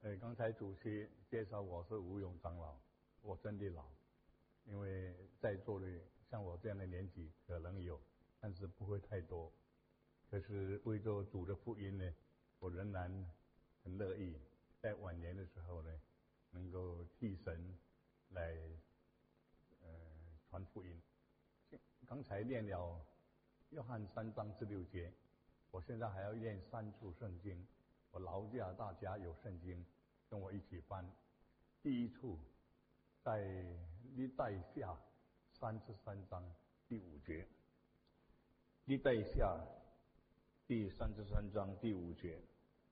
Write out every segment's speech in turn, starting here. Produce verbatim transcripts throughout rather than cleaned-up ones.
对，刚才主席介绍我是吴勇长老，我真的老，因为在座的像我这样的年纪可能有，但是不会太多。可是为着主的福音呢，我仍然很乐意在晚年的时候呢，能够替神来呃传福音。刚才念了约翰三章至六节，我现在还要念三处圣经。我劳驾大家有圣经跟我一起翻。第一处在历代下三十三章第五节，历代下第三十三章第五节。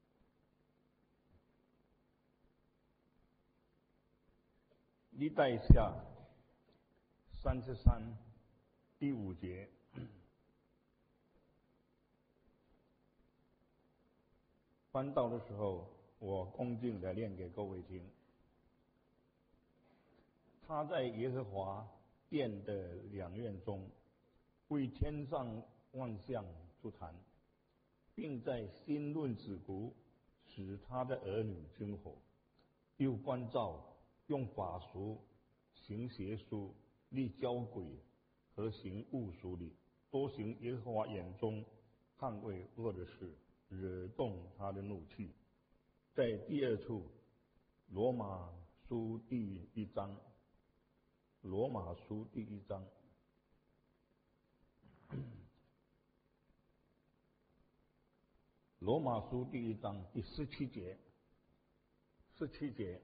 历代下三十三第五节。翻到的时候，我恭敬地念给各位听。他在耶和华殿的两院中，为天上万象出坛，并在新论子谷使他的儿女经火，又关照用法术行邪术、立交鬼和行巫术的，多行耶和华眼中看为恶的事，惹动他的怒气。在第二处，罗马书第一章，罗马书第一章，罗马书第一章第十七节，十七节，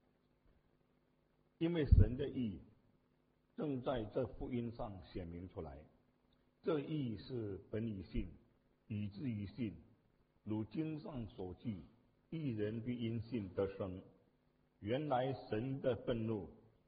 因为神的义正在这福音上显明出来，这义是本于信，以至于信。如经上所记，义人必因信得生。原来神的愤怒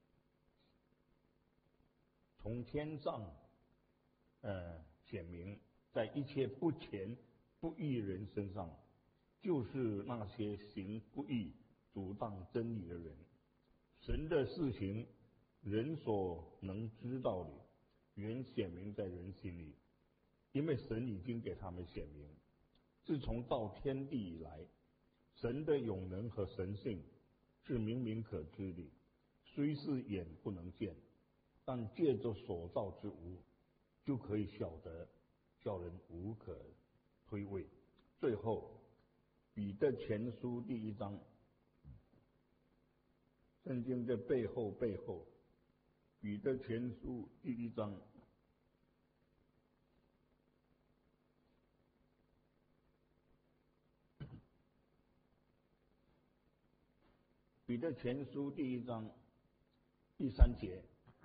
从天上呃显明在一切不虔不义人身上，就是那些行不义阻挡真理的人。神的事情人所能知道的，原显明在人心里，因为神已经给他们显明。自从造天地以来，神的永能和神性是明明可知的，虽是眼不能见，但借着所造之物，就可以晓得，叫人无可推诿。最后，彼得前书第一章，圣经的背后背后，彼得前书第一章。彼得前书第一章第三节，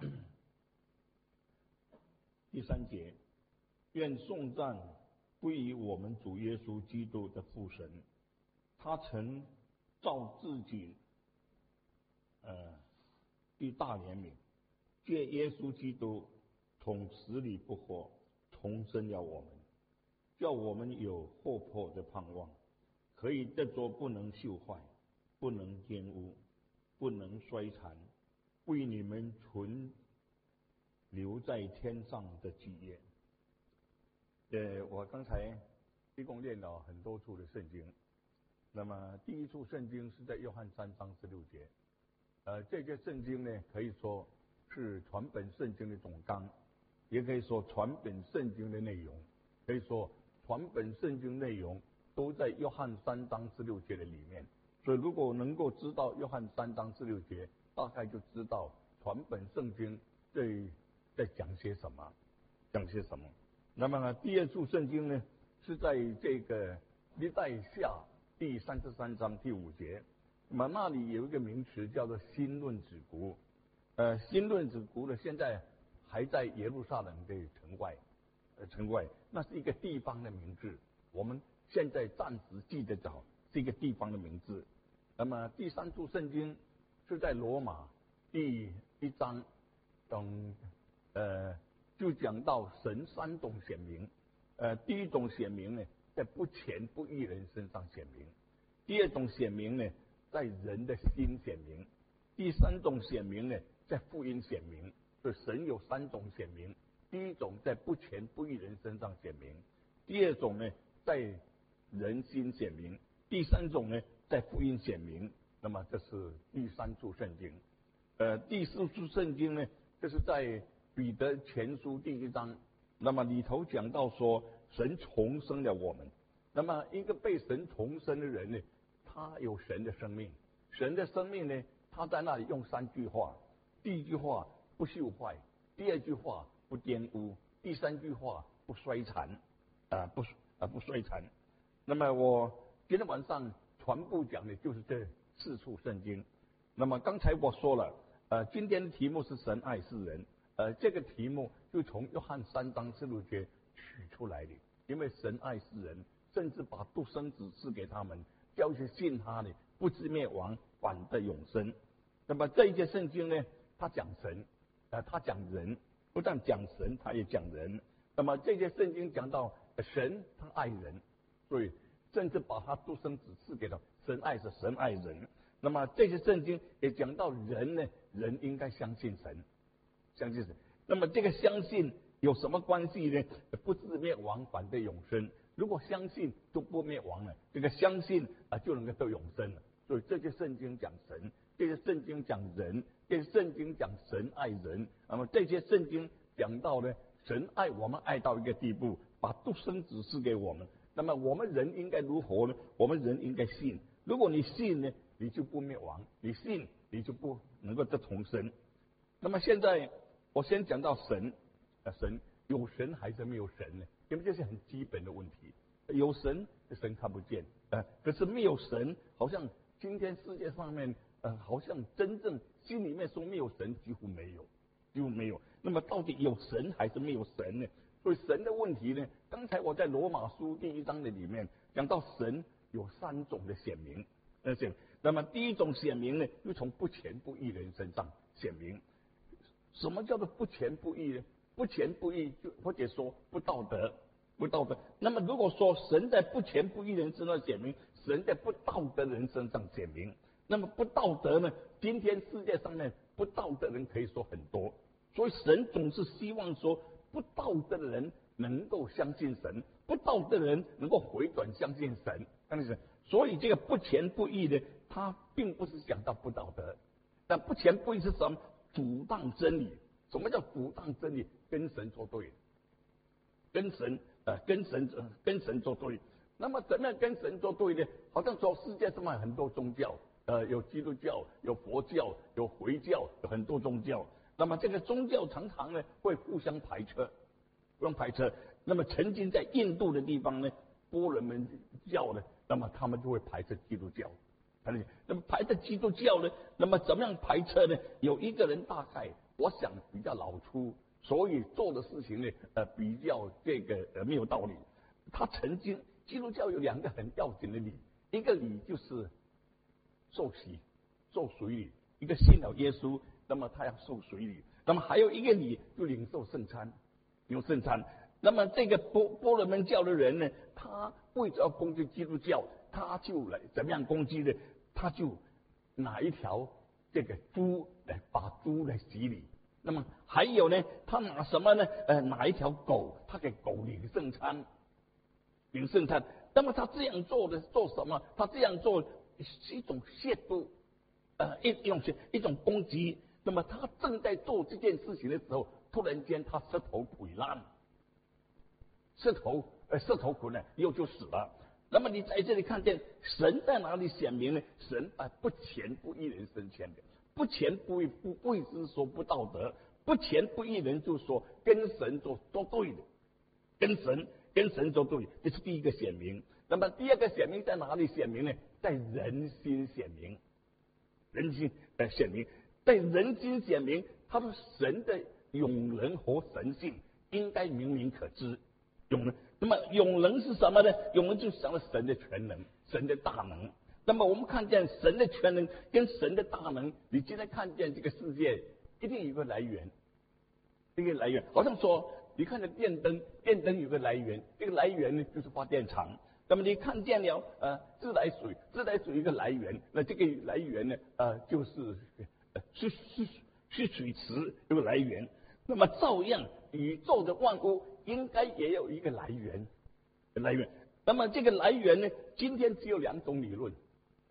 第三节，愿颂赞归于我们主耶稣基督的父神，他曾照自己呃的大怜悯，借耶稣基督从死里复活，重生了我们，叫我们有活泼的盼望，可以得着不能朽坏、不能玷污、不能衰残，为你们存留在天上的基业。呃，我刚才一共念了很多处的圣经，那么第一处圣经是在约翰三章十六节，呃，这些圣经呢，可以说是全本圣经的总纲，也可以说全本圣经的内容，可以说全本圣经内容都在约翰三章十六节的里面。所以如果能够知道约翰三章十六节，大概就知道全本圣经在在讲些什么，讲些什么。那么呢，第二处圣经呢，是在这个历代下第三十三章第五节。那么那里有一个名词叫做新论子谷，呃，新论子谷呢，现在还在耶路撒冷的城外，呃，城外，那是一个地方的名字。我们现在暂时记得着是一个地方的名字。那么第三处圣经是在罗马第一章，等呃就讲到神三种显明，呃第一种显明呢，在不虔不义人身上显明；第二种显明呢，在人的心显明；第三种显明呢，在福音显明。所以神有三种显明：第一种在不虔不义人身上显明；第二种呢，在人心显明；第三种呢，在福音显明。 那么这是第三处圣经。呃，第四处圣经呢，这是在彼得前书第一章。那么里头讲到说，神重生了我们。那么一个被神重生的人呢，他有神的生命。神的生命呢，他在那里用三句话：第一句话不朽坏，第二句话不玷污，第三句话不衰残。啊、呃，不啊、呃、不衰残。那么我今天晚上全部讲的就是这四处圣经。那么刚才我说了，呃，今天的题目是神爱世人。呃，这个题目就从约翰三章十六节取出来的，因为神爱世人，甚至把独生子赐给他们，叫是信他的不至灭亡，反得永生。那么这一节圣经呢，他讲神，呃，他讲人，不但讲神，他也讲人。那么这些圣经讲到神他爱人，所以甚至把他独生子赐给他。神爱是神爱人。那么这些圣经也讲到人呢，人应该相信神。相信神，那么这个相信有什么关系呢？不至灭亡，反得永生。如果相信就不灭亡了，这个相信啊就能够得永生了。所以这些圣经讲神，这些圣经讲人，这些圣经讲神爱人。那么这些圣经讲到呢，神爱我们爱到一个地步，把独生子赐给我们。那么我们人应该如何呢？我们人应该信。如果你信呢，你就不灭亡；你信，你就不能够得重生。那么现在我先讲到神，呃，神有神还是没有神呢？因为这是很基本的问题。有神，神看不见，呃，可是没有神，好像今天世界上面，呃，好像真正心里面说没有神，几乎没有，几乎没有。那么到底有神还是没有神呢？所以神的问题呢，刚才我在罗马书第一章的里面讲到神有三种的显明，而且那么第一种显明呢，就从不虔不义人身上显明。什么叫做不虔不义呢？不虔不义就或者说不道德，不道德。那么如果说神在不虔不义人身上显明，神在不道德人身上显明，那么不道德呢？今天世界上面不道德人可以说很多，所以神总是希望说不道德的人能够相信神，不道德的人能够回转相信神。但是，所以这个不虔不义呢，他并不是讲到不道德，但不虔不义是什么？阻挡真理。什么叫阻挡真理？跟神作对，跟神呃跟神呃跟神作对。那么怎么样跟神作对呢？好像说世界上面很多宗教，呃有基督教，有佛教，有回教，有很多宗教。那么这个宗教常常呢会互相排斥，互相排斥。那么曾经在印度的地方呢，波罗门教呢，那么他们就会排斥基督教。那么排斥基督教呢？那么怎么样排斥呢？有一个人大概我想比较老粗，所以做的事情呢，呃，比较这个呃没有道理。他曾经基督教有两个很要紧的礼，一个礼就是受洗、受水礼，一个信了耶稣，那么他要受水礼。那么还有一个礼就领受圣餐，领受圣餐。那么这个波波罗门教的人呢，他为了要攻击基督教，他就来怎么样攻击呢？他就拿一条这个猪来把猪来洗礼。那么还有呢，他拿什么呢？呃，拿一条狗，他给狗领圣餐，领圣餐。那么他这样做的做什么？他这样做是一种亵渎，呃，一一种一种攻击。那么他正在做这件事情的时候，突然间他舌头腿烂，舌头呃舌头骨呢又就死了。那么你在这里看见神在哪里显明呢？神啊，不虔不义人身前的，不虔不义不不意思说不道德，不虔不义人就是说跟神做做对的，跟神跟神做对，这是第一个显明。那么第二个显明在哪里显明呢？在人心显明，人心呃显明，在人心显明，他说神的永能和神性应该明明可知，永能。那么永能是什么呢？永能就是讲了神的全能，神的大能。那么我们看见神的全能跟神的大能，你今天看见这个世界一定有个来源，一个来源。好像说你看见电灯，电灯有个来源，这个来源呢就是发电厂。那么你看见了呃自来水，自来水一个来源，那这个来源呢呃就是呃是是是水池有个来源。那么照样宇宙的万物应该也有一个来源，来源。那么这个来源呢，今天只有两种理论，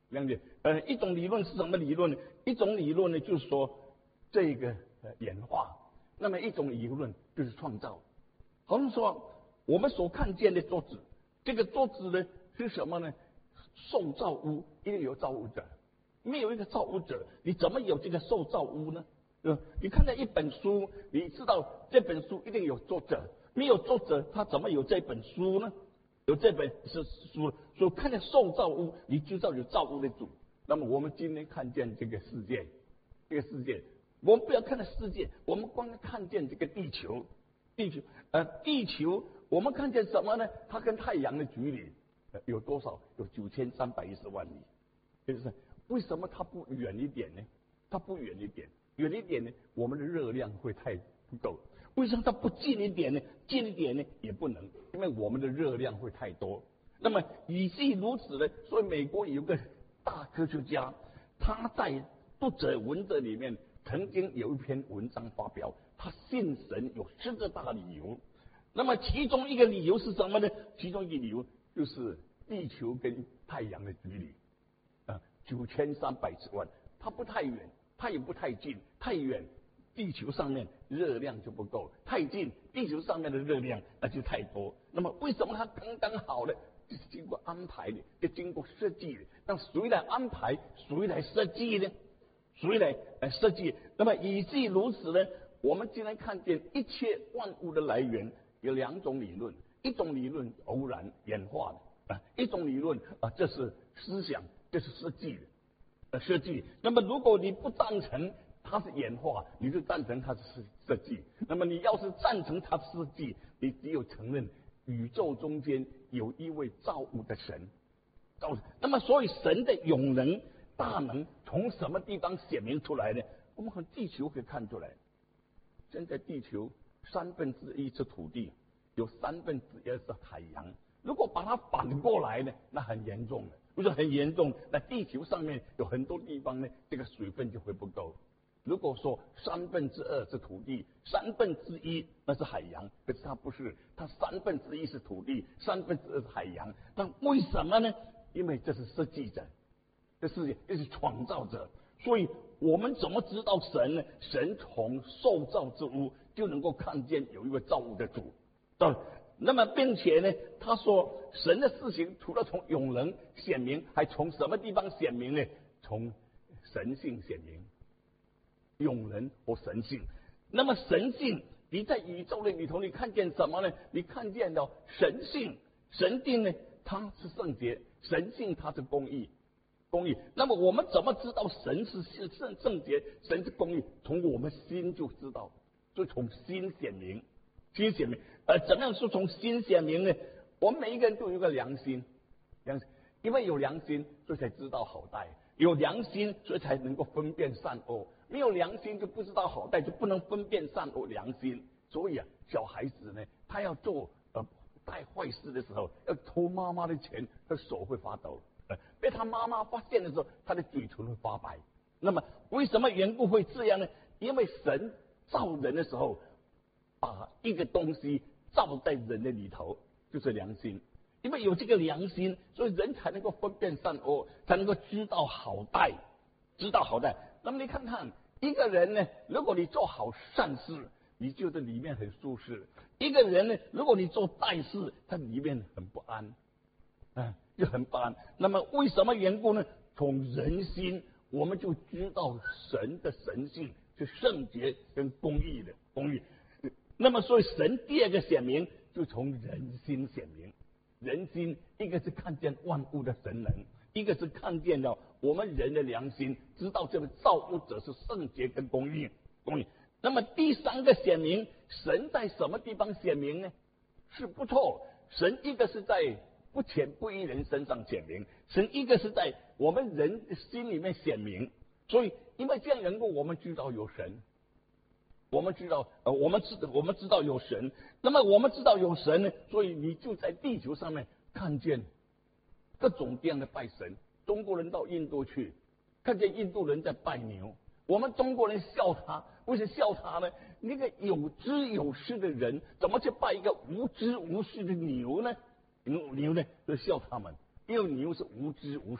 两点。呃，一种理论是什么理论呢？一种理论呢，就是说这个呃演化；那么一种理论就是创造。好像说我们所看见的桌子，这个桌子呢是什么呢？受造物一定有造物者，没有一个造物者，你怎么有这个受造物呢？呃，你看到一本书，你知道这本书一定有作者，没有作者，他怎么有这本书呢？有这本是书，所以看见受造物，你就知道有造物的主。那么我们今天看见这个世界，这个世界，我们不要看到世界，我们光看见这个地球，地球，呃，地球，我们看见什么呢？它跟太阳的距离呃有多少？有九千三百一十万里。就是为什么它不远一点呢？它不远一点。远一点呢，我们的热量会太不够。为什么它不近一点呢？近一点呢也不能，因为我们的热量会太多。那么以是如此呢，所以美国有个大科学家，他在读者文摘里面曾经有一篇文章发表，他信神有十个大理由。那么其中一个理由是什么呢？其中一个理由就是地球跟太阳的距离啊，九千三百万，它不太远。它也不太近，太远，地球上面热量就不够；太近，地球上面的热量那就太多。那么为什么它刚刚好呢？就是经过安排的，就经过设计的。那谁来安排？谁来设计呢？谁来来设计？那么以至如此呢？我们今天看见一切万物的来源有两种理论，一种理论偶然演化的啊，一种理论啊，这是思想，这是设计的。呃，设计。那么，如果你不赞成它是演化，你就赞成它是设计。那么，你要是赞成它设计，你只有承认宇宙中间有一位造物的神。造物。那么，所以神的永能、大能从什么地方显明出来呢？我们从地球可以看出来。现在地球三分之一是土地，有三分之一是海洋。如果把它反过来呢，那很严重的。不是很严重，那地球上面有很多地方呢，这个水分就会不够。如果说三分之二是土地，三分之一那是海洋，可是它不是，它三分之一是土地，三分之二是海洋。那为什么呢？因为这是设计者，这是这是创造者。所以我们怎么知道神呢？神从受造之物就能够看见有一位造物的主。那么，并且呢，他说神的事情除了从永能显明，还从什么地方显明呢？从神性显明，永能和神性。那么神性，你在宇宙的里头，你看见什么呢？你看见到神性，神性呢，它是圣洁；神性它是公义，公义。那么我们怎么知道神是是圣圣洁，神是公义？从我们心就知道，就从心显明。心显明，呃，怎么样说从心显明呢？我们每一个人都有一个良心，良心，因为有良心，所以才知道好歹；有良心，所以才能够分辨善恶。没有良心就不知道好歹，就不能分辨善恶良心。所以啊，小孩子呢，他要做呃干坏事的时候，要偷妈妈的钱，他手会发抖；呃，被他妈妈发现的时候，他的嘴唇会发白。那么为什么缘故会这样呢？因为神造人的时候，把一个东西造在人的里头，就是良心。因为有这个良心，所以人才能够分辨善恶，才能够知道好歹，知道好歹。那么你看看一个人呢，如果你做好善事，你觉得里面很舒适；一个人呢，如果你做坏事，他里面很不安，啊，就很不安。那么为什么缘故呢？从人心，我们就知道神的神性是圣洁跟公义的公义。那么，所以神第二个显明就从人心显明。人心一个是看见万物的神能，一个是看见了我们人的良心，知道这个造物者是圣洁跟公义。公义。那么第三个显明，神在什么地方显明呢？是不错，神一个是在不虔不义人身上显明，神一个是在我们人心里面显明。所以，因为这样缘故，我们知道有神。我们知道，呃，我们知我们知道有神，那么我们知道有神呢，所以你就在地球上面看见各种各样的拜神。中国人到印度去，看见印度人在拜牛，我们中国人笑他，为什么笑他呢？那个有知有识的人，怎么去拜一个无知无识的牛呢？牛牛呢，就笑他们，因为牛是无知无识，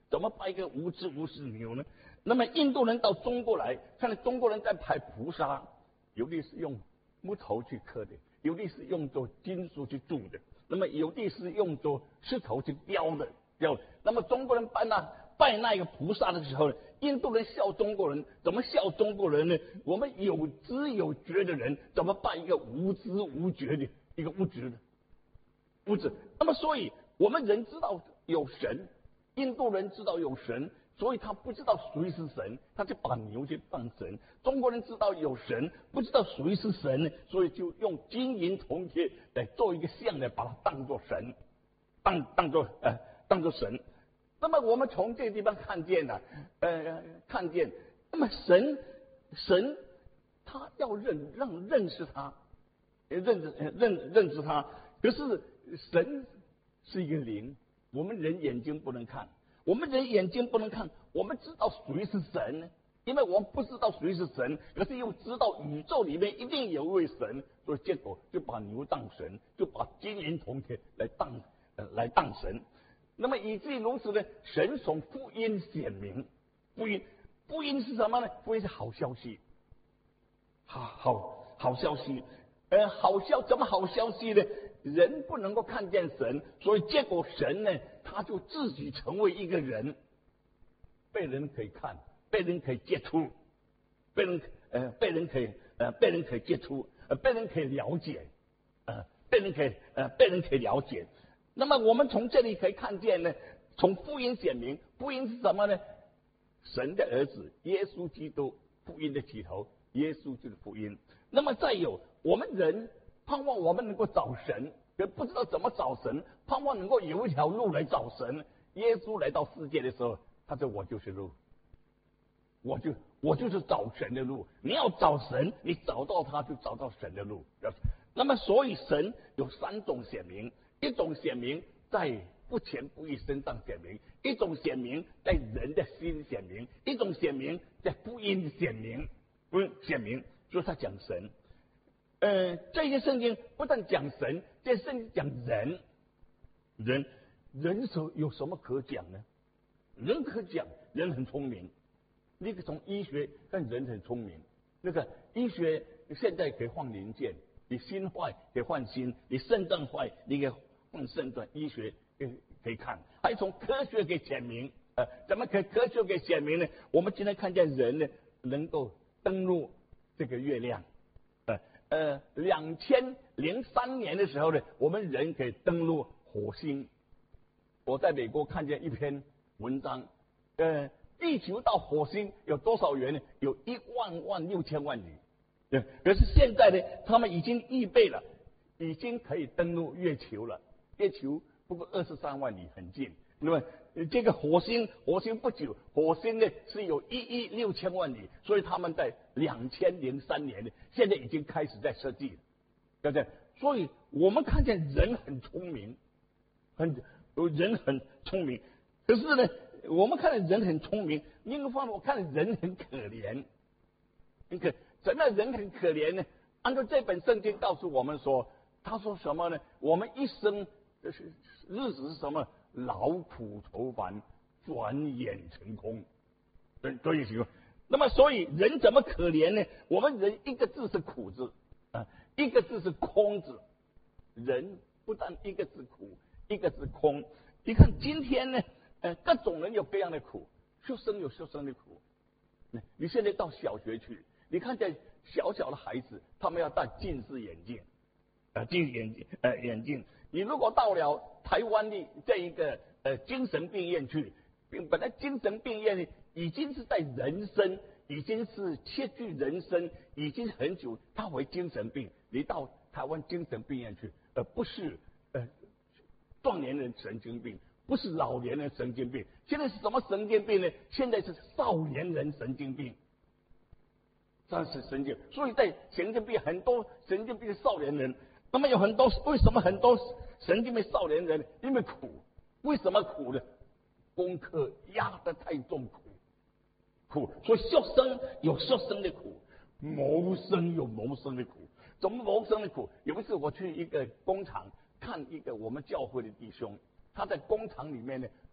怎么拜一个无知无识牛呢？那么印度人到中国来，看到中国人在拜菩萨，有的是用木头去刻的，有的是用作金属去铸的，那么有的是用作石头去雕的，雕的。那么中国人拜那拜那个菩萨的时候，印度人笑中国人，怎么笑中国人呢？我们有知有觉的人，怎么拜一个无知无觉的一个无知的无知？那么所以我们人知道有神，印度人知道有神，所以他不知道谁是神，他就把牛去当神。中国人知道有神，不知道谁是神，所以就用金银铜铁来做一个像来把它当作神，当当作呃当作神。那么我们从这个地方看见了，呃，看见，那么神神他要认让认识他，认识认认识他，可是神是一个灵，我们人眼睛不能看。我们人眼睛不能看，我们知道谁是神呢？因为我们不知道谁是神，可是又知道宇宙里面一定有位神，所以结果就把牛当神，就把金银铜铁来当呃来当神。那么以至于如此呢，神从福音显明，福音福音是什么呢？福音是好消息，好好好消息，呃，好消怎么好消息呢？人不能够看见神，所以结果神呢，他就自己成为一个人，被人可以看，被人可以接触，被人呃被人可以呃被人可以接触，呃被人可以了解，呃被人可以呃被人可以了解。那么我们从这里可以看见呢，从福音显明，福音是什么呢？神的儿子耶稣基督，福音的起头，耶稣就是福音。那么再有，我们人盼望我们能够找神，可不知道怎么找神，盼望能够有一条路来找神。耶稣来到世界的时候，他说：“我就是路，我就我就是找神的路。你要找神，你找到他就找到神的路。”那么，所以神有三种显明。一种显明在不前不义身上显明，一种显明在人的心显明，一种显明在福音显明，不显明，所以他讲神。呃，这些圣经不但讲神，这圣经讲人，人人手有什么可讲呢？人可讲，人很聪明。你可以从医学看人很聪明，那个医学现在可以换零件，你心坏可以换心，你肾脏坏你可以换肾脏，医学可以看，还从科学给显明，呃，怎么可以科学给显明呢？我们今天看见人呢，能够登陆这个月亮，呃呃，两千零三年的时候呢，我们人可以登陆火星。我在美国看见一篇文章，呃，地球到火星有多少远呢？有一万万六千万里。对，可是现在呢，他们已经预备了，已经可以登陆月球了。月球不过二十三万里，很近。那么这个火星，火星不久，火星呢是有一亿六千万里，所以他们在两千零三年呢，现在已经开始在设计了，对不对？所以我们看见人很聪明，很人很聪明，可是呢，我们看见人很聪明，另一方面我看见人很可怜，很可怎么样人很可怜呢？按照这本圣经告诉我们说，他说什么呢？我们一生的是日子是什么？劳苦愁烦，转眼成空。所以说，那么所以人怎么可怜呢？我们人一个字是苦字啊，一个字是空字。人不但一个字苦，一个字空。你看今天呢，呃，各种人有各样的苦，学生有学生的苦。你现在到小学去，你看见小小的孩子，他们要戴近视眼镜，呃，近视眼镜，呃，眼镜。你如果到了台湾的这一个呃精神病院去，本来精神病院已经是在人生，已经是切据人生，已经很久，他为精神病。你到台湾精神病院去，呃，不是呃壮年人神经病，不是老年人神经病，现在是什么神经病呢？现在是少年人神经病。这是神经，所以在神经病很多神经病少年人。那么有很多，为什么很多神经病少年人？因为苦。为什么苦呢？功课压得太重，苦苦。所以学生有学生的苦，谋生有谋生的苦。怎么谋生的苦？有一次我去一个工厂看一个我们教会的弟兄，他在工厂里面呢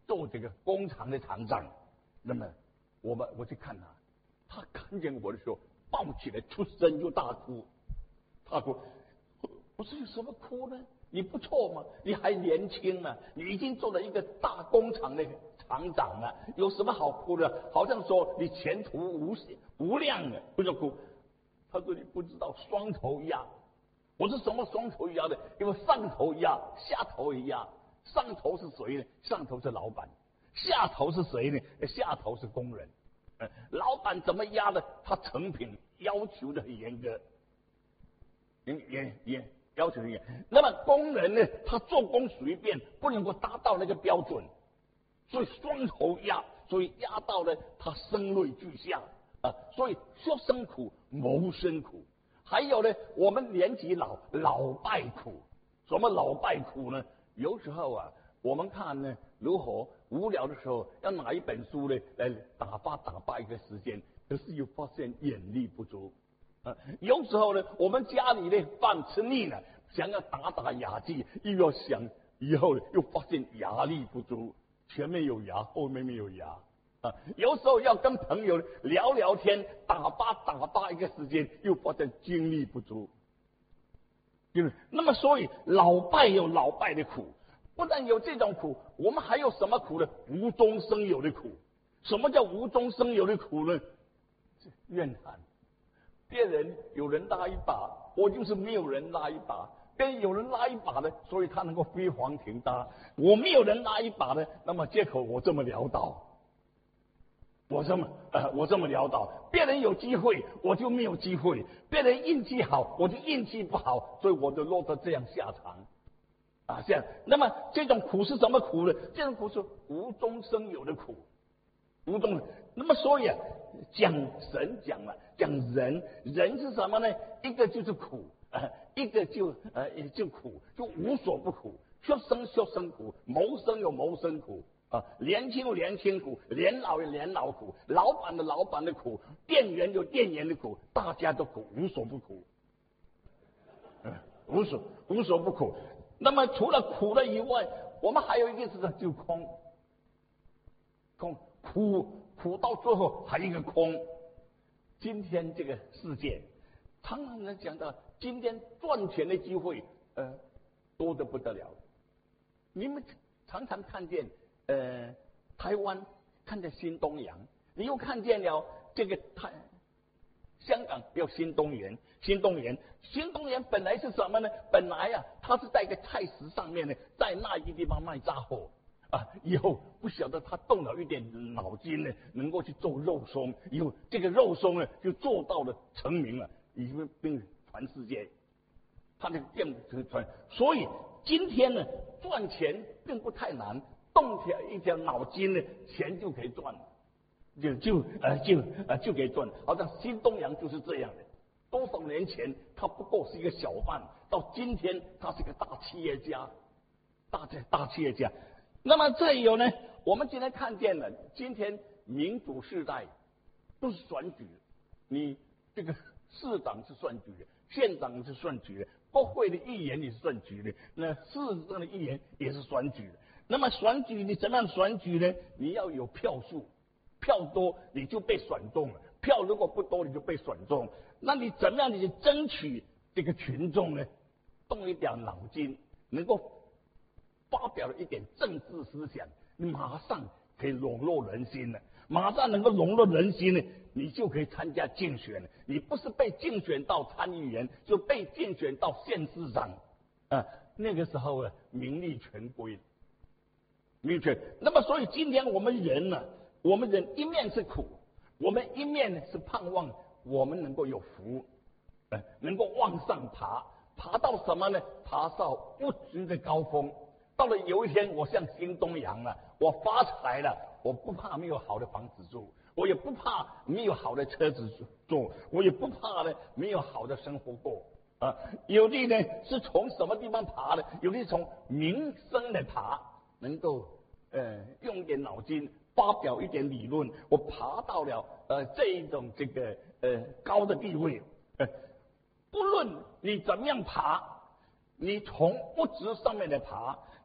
做这个工厂的厂长。那么我们我去看他，他看见我的时候抱起来出声就大哭。他说：“我说有什么哭呢？你不错嘛，你还年轻啊，你已经做了一个大工厂的厂长了，有什么好哭的？好像说你前途无无量啊，不是哭。”他说：“你不知道双头鸭。”我是什么双头鸭的？因为上头鸭，下头也鸭。上头是谁呢？上头是老板。下头是谁呢？下头是工人。呃，老板怎么压的？他成品要求的很严格，严严严要求很严。那么工人呢？他做工随便，不能够达到那个标准，所以双头压，所以压到了他声泪俱下啊。所以说生苦，谋生苦。还有呢，我们年纪老，老败苦。什么老败苦呢？有时候啊，我们看呢，如何无聊的时候要拿一本书呢来打发打发一个时间，可是又发现眼力不足啊。有时候呢，我们家里的饭吃腻了，想要打打牙祭，又要想以后又发现牙力不足，前面有牙，后面没有牙啊。有时候要跟朋友聊聊天，打发打发一个时间，又发现精力不足。那么所以老败有老败的苦，不但有这种苦，我们还有什么苦呢？无中生有的苦。什么叫无中生有的苦呢？怨叹，别人有人拉一把，我就是没有人拉一把；别人有人拉一把的，所以他能够飞黄腾达。我没有人拉一把的，那么借口我这么潦倒。我这么呃，我这么潦倒，别人有机会，我就没有机会；别人运气好，我就运气不好，所以我就落得这样下场啊！这样，那么这种苦是什么苦呢？这种苦是无中生有的苦，无中。那么所以啊，讲神讲了，讲人，人是什么呢？一个就是苦，呃、一个就呃就苦，就无所不苦。学生学生苦，谋生有谋生苦。啊，年轻有年轻苦，年老有年老苦，老板的老板的苦，店员有店员的苦，大家都苦，无所不苦，嗯，无所无所不苦。那么除了苦了以外，我们还有一个是就空，空苦苦到最后还有一个空。今天这个世界，常常人讲到今天赚钱的机会，呃，多得不得了。你们常常看见。呃，台湾看见新东阳，你又看见了这个台香港有新东源，新东源，新东源本来是什么呢？本来啊，它是在一个菜市上面呢，在那一个地方卖杂货啊。以后不晓得他动了一点脑筋呢，能够去做肉松，以后这个肉松呢就做到了成名了，已经并全世界，他那个店传。所以今天呢，赚钱并不太难。动起来一条脑筋呢，钱就可以赚，就就呃就呃就可以赚。好像新东阳就是这样的，多少年前他不过是一个小贩，到今天他是个大企业家，大大企业家。那么再有呢，我们今天看见了，今天民主时代都是选举，你这个市长是选举的，县长是选举的，国会的议员也是选举的，那市政的议员也是选举的。那么选举你怎么样选举呢？你要有票数，票多你就被选中了，票如果不多你就被选中。那你怎么样你去争取这个群众呢？动一点脑筋，能够发表了一点政治思想，你马上可以笼络人心了。马上能够笼络人心呢，你就可以参加竞选了。你不是被竞选到参议员，就被竞选到县市长啊，那个时候啊，名利全归。明确。那么，所以今天我们人呢、啊，我们人一面是苦，我们一面呢是盼望我们能够有福，呃，能够往上爬，爬到什么呢？爬到不值的高峰。到了有一天，我像新东阳了，我发财了，我不怕没有好的房子住，我也不怕没有好的车子坐，我也不怕呢没有好的生活过啊。有的呢是从什么地方爬的？有的是从民生的爬，能够。呃，用一点脑筋，发表一点理论，我爬到了呃这一种这个呃高的地位。呃，不论你怎么样爬，你从物质上面的爬，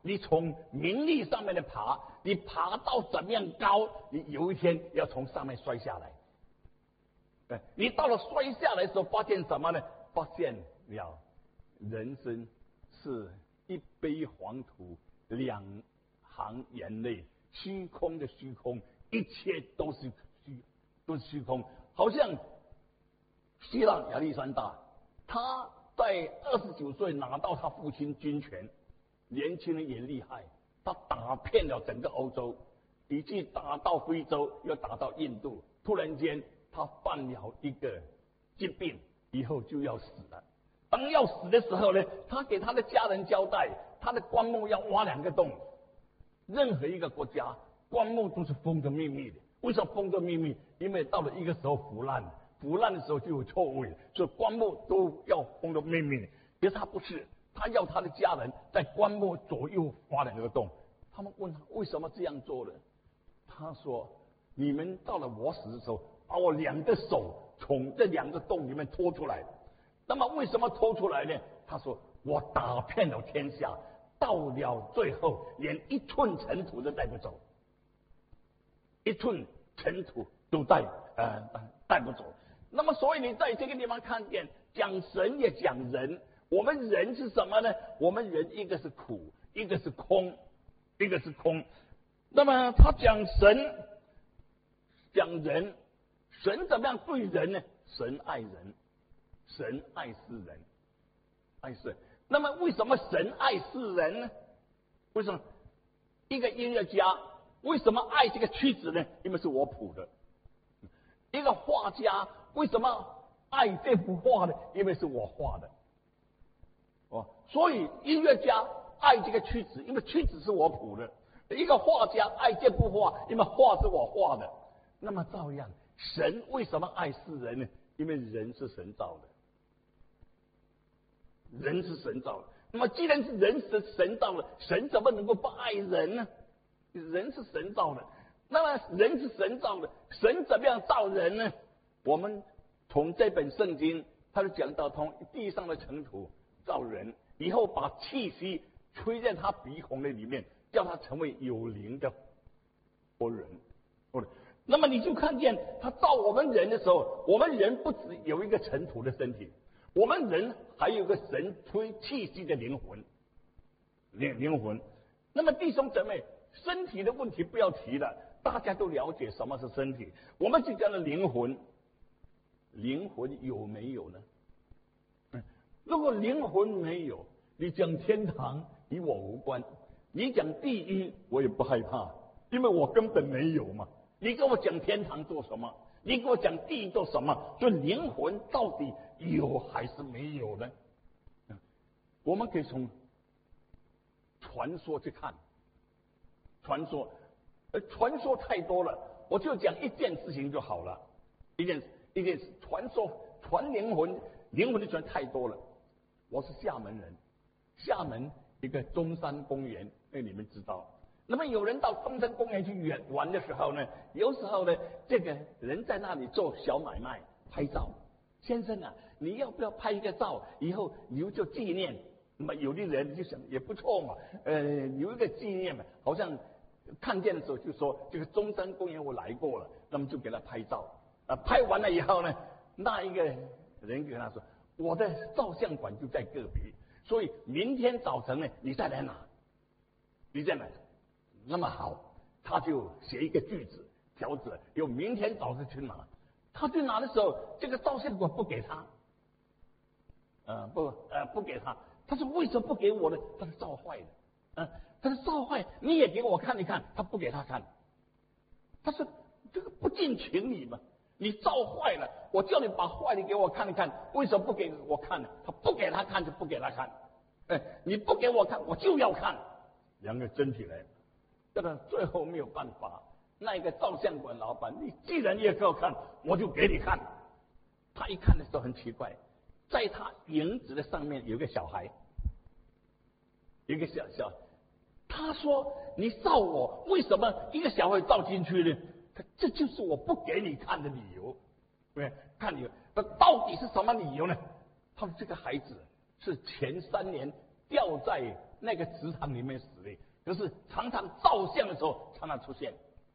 你从名利上面的爬，你爬到怎么样高，你有一天要从上面摔下来。对，你到了摔下来的时候，发现什么呢？发现了人生是一杯黄土，两行眼泪，虚空的虚空，一切都是虚，都是虚空。好像希腊亚历山大，他在二十九岁拿到他父亲军权，年轻人也厉害，他打遍了整个欧洲，以及打到非洲，又打到印度。突然间，他犯了一个疾病，以后就要死了。当要死的时候呢，他给他的家人交代，他的棺木要挖两个洞。任何一个国家棺木都是封得密密的，为什么封得密密？因为到了一个时候腐烂，腐烂的时候就有臭味，所以棺木都要封得密密的。可是他不是，他要他的家人在棺木左右挖两个洞。他们问他为什么这样做呢？他说：你们到了我死的时候，把我两个手从这两个洞里面拖出来。那么为什么拖出来呢？他说：我打遍了天下，到了最后连一寸尘土都带不走，一寸尘土都带呃带不走。那么所以你在这个地方看见讲神也讲人，我们人是什么呢？我们人一个是苦，一个是空，一个是空。那么他讲神，讲人，神怎么样对人呢？神爱人，神爱世人，爱世人。那么为什么神爱世人呢？为什么一个音乐家为什么爱这个曲子呢？因为是我谱的。一个画家为什么爱这幅画呢？因为是我画的。哦，所以音乐家爱这个曲子，因为曲子是我谱的。一个画家爱这幅画，因为画是我画的。那么照样，神为什么爱世人呢？因为人是神造的。人是神造的，那么既然是人是神造的，神怎么能够不爱人呢？人是神造的，那么人是神造的，神怎么样造人呢？我们从这本圣经，他就讲到从地上的尘土造人，以后把气息吹在他鼻孔的里面，叫他成为有灵的活人。那么你就看见他造我们人的时候，我们人不只有一个尘土的身体。我们人还有个神吹气息的灵魂，灵灵魂。那么弟兄姊妹，身体的问题不要提了，大家都了解什么是身体。我们就讲的灵魂，灵魂有没有呢？嗯，如果灵魂没有，你讲天堂与我无关，你讲地狱我也不害怕，因为我根本没有嘛。你跟我讲天堂做什么？你跟我讲地狱做什么？所以灵魂到底有还是没有呢？我们可以从传说去看，传说，呃，传说太多了，我就讲一件事情就好了。一件一件事，传说传灵魂，灵魂的传太多了。我是厦门人，厦门一个中山公园，那你们知道。那么有人到中山公园去玩的时候呢，有时候呢，这个人在那里做小买卖，拍照。先生啊，你要不要拍一个照？以后留作纪念。那么有的人就想也不错嘛，呃，有一个纪念嘛，好像看见的时候就说这个中山公园我来过了，那么就给他拍照。啊，拍完了以后呢，那一个人跟他说，我的照相馆就在隔壁，所以明天早晨呢，你再来拿，你再来。那么好，他就写一个句子条子，有明天早上去拿。他去拿的时候，这个照相馆不给他，呃不呃不给他。他说为什么不给我呢？他是照坏的，嗯、呃，他说照坏你也给我看一看，他不给他看。他说这个不近情理嘛，你照坏了，我叫你把坏的给我看一看，为什么不给我看呢？他不给他看就不给他看，哎，你不给我看，我就要看，两个争起来。这个最后没有办法，那一个照相馆老板，你既然也给我看，我就给你看。他一看的时候很奇怪，在他影子的上面有一个小孩，有一个小小，他说你照我，为什么一个小孩照进去呢？他这就是我不给你看的理由，对，看理由，那到底是什么理由呢？他说这个孩子是前三年掉在那个池塘里面死的，可是常常照相的时候常常出现。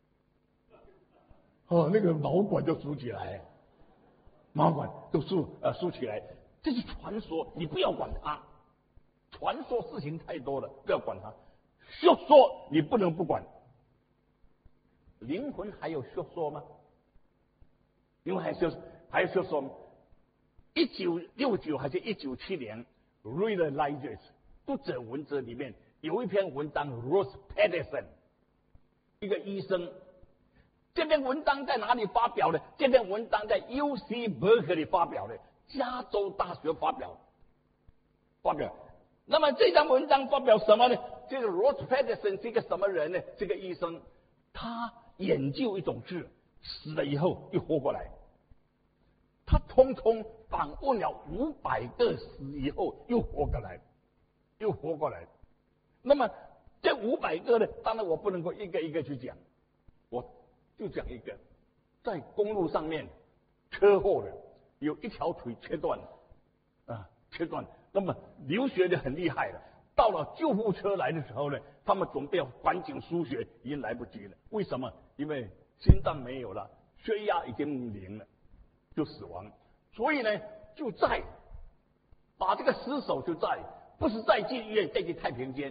哦，那个毛管就竖起来，毛管都竖呃竖起来，这是传说，你不要管它。传说事情太多了，不要管它。学说你不能不管。灵魂还有学说吗？灵魂还有还有学说吗？一九六九还是一九七年 ，Reader Digest 读者文摘里面有一篇文章 ，Ross Patterson 一个医生。这篇文章在哪里发表的？这篇文章在 U C Berkeley 发表的，加州大学发表。发表。那么这篇文章发表什么呢？这个 Ross Patterson 是一个什么人呢？这个医生，他研究一种治，死了以后又活过来。他通通访问了五百个死以后又活过来，又活过来。那么这五百个呢？当然我不能够一个一个去讲，我就讲一个，在公路上面车祸的，有一条腿切断了，啊，切断了。那么流血的很厉害了，到了救护车来的时候呢，他们准备要赶紧输血，已经来不及了。为什么？因为心脏没有了，血压已经零了，就死亡。所以呢，就在把这个尸首就在，不是再进医院，再进太平间。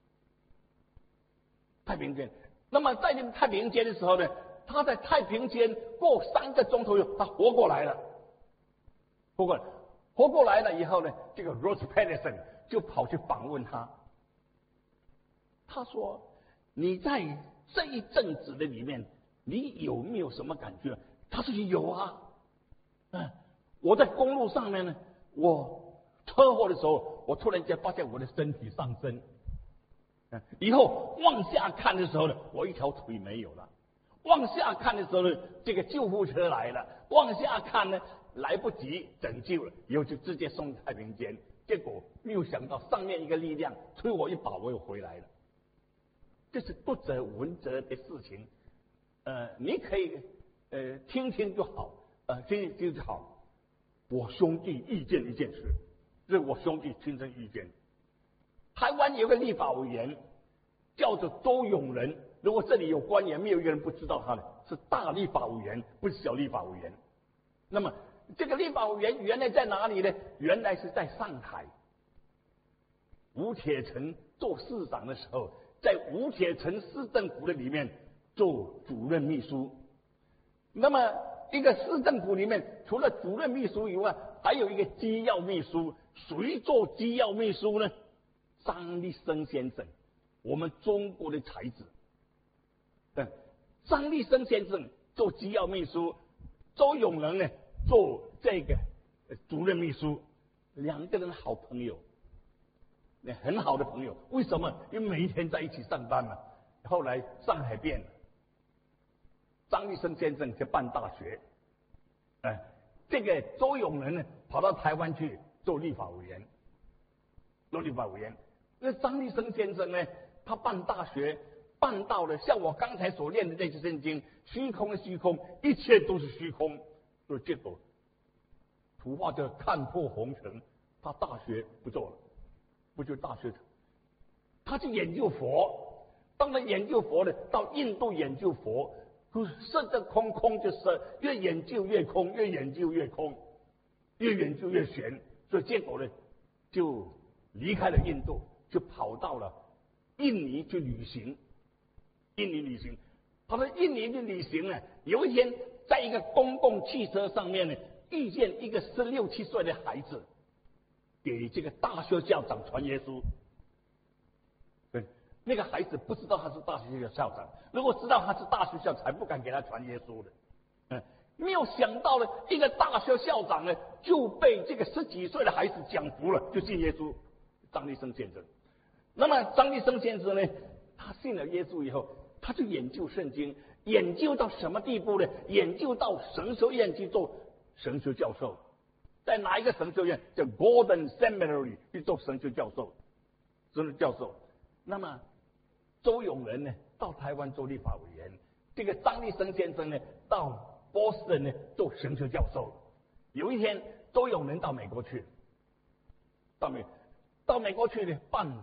太平间。那么在进太平间的时候呢，他在太平间过三个钟头以后，他活过来了，活过来。活过来了以后呢，这个 Ross Patterson 就跑去访问他。他说：“你在这一阵子的里面，你有没有什么感觉？”他说：“有啊，嗯，我在公路上面呢，我车祸的时候，我突然间发现我的身体上升，嗯，以后往下看的时候呢，我一条腿没有了。往下看的时候呢，这个救护车来了，往下看呢。”来不及拯救了，以后就直接送太平间。结果没有想到上面一个力量推我一把，我又回来了。这是读者文摘的事情，呃，你可以呃听听就好，呃听听就好。我兄弟遇见一件事，这是我兄弟亲身遇见。台湾有个立法委员叫做周永仁，如果这里有官员，没有一个人不知道他的，是大立法委员，不是小立法委员。那么这个立法委员原来在哪里呢？原来是在上海。吴铁城做市长的时候，在吴铁城市政府的里面做主任秘书。那么一个市政府里面，除了主任秘书以外，还有一个机要秘书。谁做机要秘书呢？张立生先生，我们中国的才子。对，张立生先生做机要秘书，周永仁呢？做这个主任秘书，两个人好朋友，很好的朋友。为什么？因为每一天在一起上班嘛。后来上海变了，张立生先生去办大学，哎，这个周永仁呢跑到台湾去做立法委员，做立法委员。那张立生先生呢，他办大学办到了，像我刚才所念的那些圣经，虚空的虚空，一切都是虚空。所以结果，图画就看破红尘，他大学不做了，不就大学，他去研究佛，当他研究佛呢，到印度研究佛，色的空，空就色，越研究越空，越研究越空，越研究越玄，所以结果呢，就离开了印度，就跑到了印尼去旅行，印尼旅行，他在印尼去旅行呢，有一天。在一个公共汽车上面呢，遇见一个十六七岁的孩子，给这个大学校长传耶稣。对，那个孩子不知道他是大学校长，如果知道他是大学校长，才不敢给他传耶稣的。嗯，没有想到呢，一个大学校长呢，就被这个十几岁的孩子讲服了，就信耶稣。张立生先生，那么张立生先生呢，他信了耶稣以后，他就研究圣经。研究到什么地步呢？研究到神学院去做神学教授，在哪一个神学院？叫 Gordon Seminary 去做神学教授，神学教授。那么周永仁呢，到台湾做立法委员；这个张立生先生呢，到波士顿呢做神学教授。有一天，周永仁到美国去，到美到美国去呢办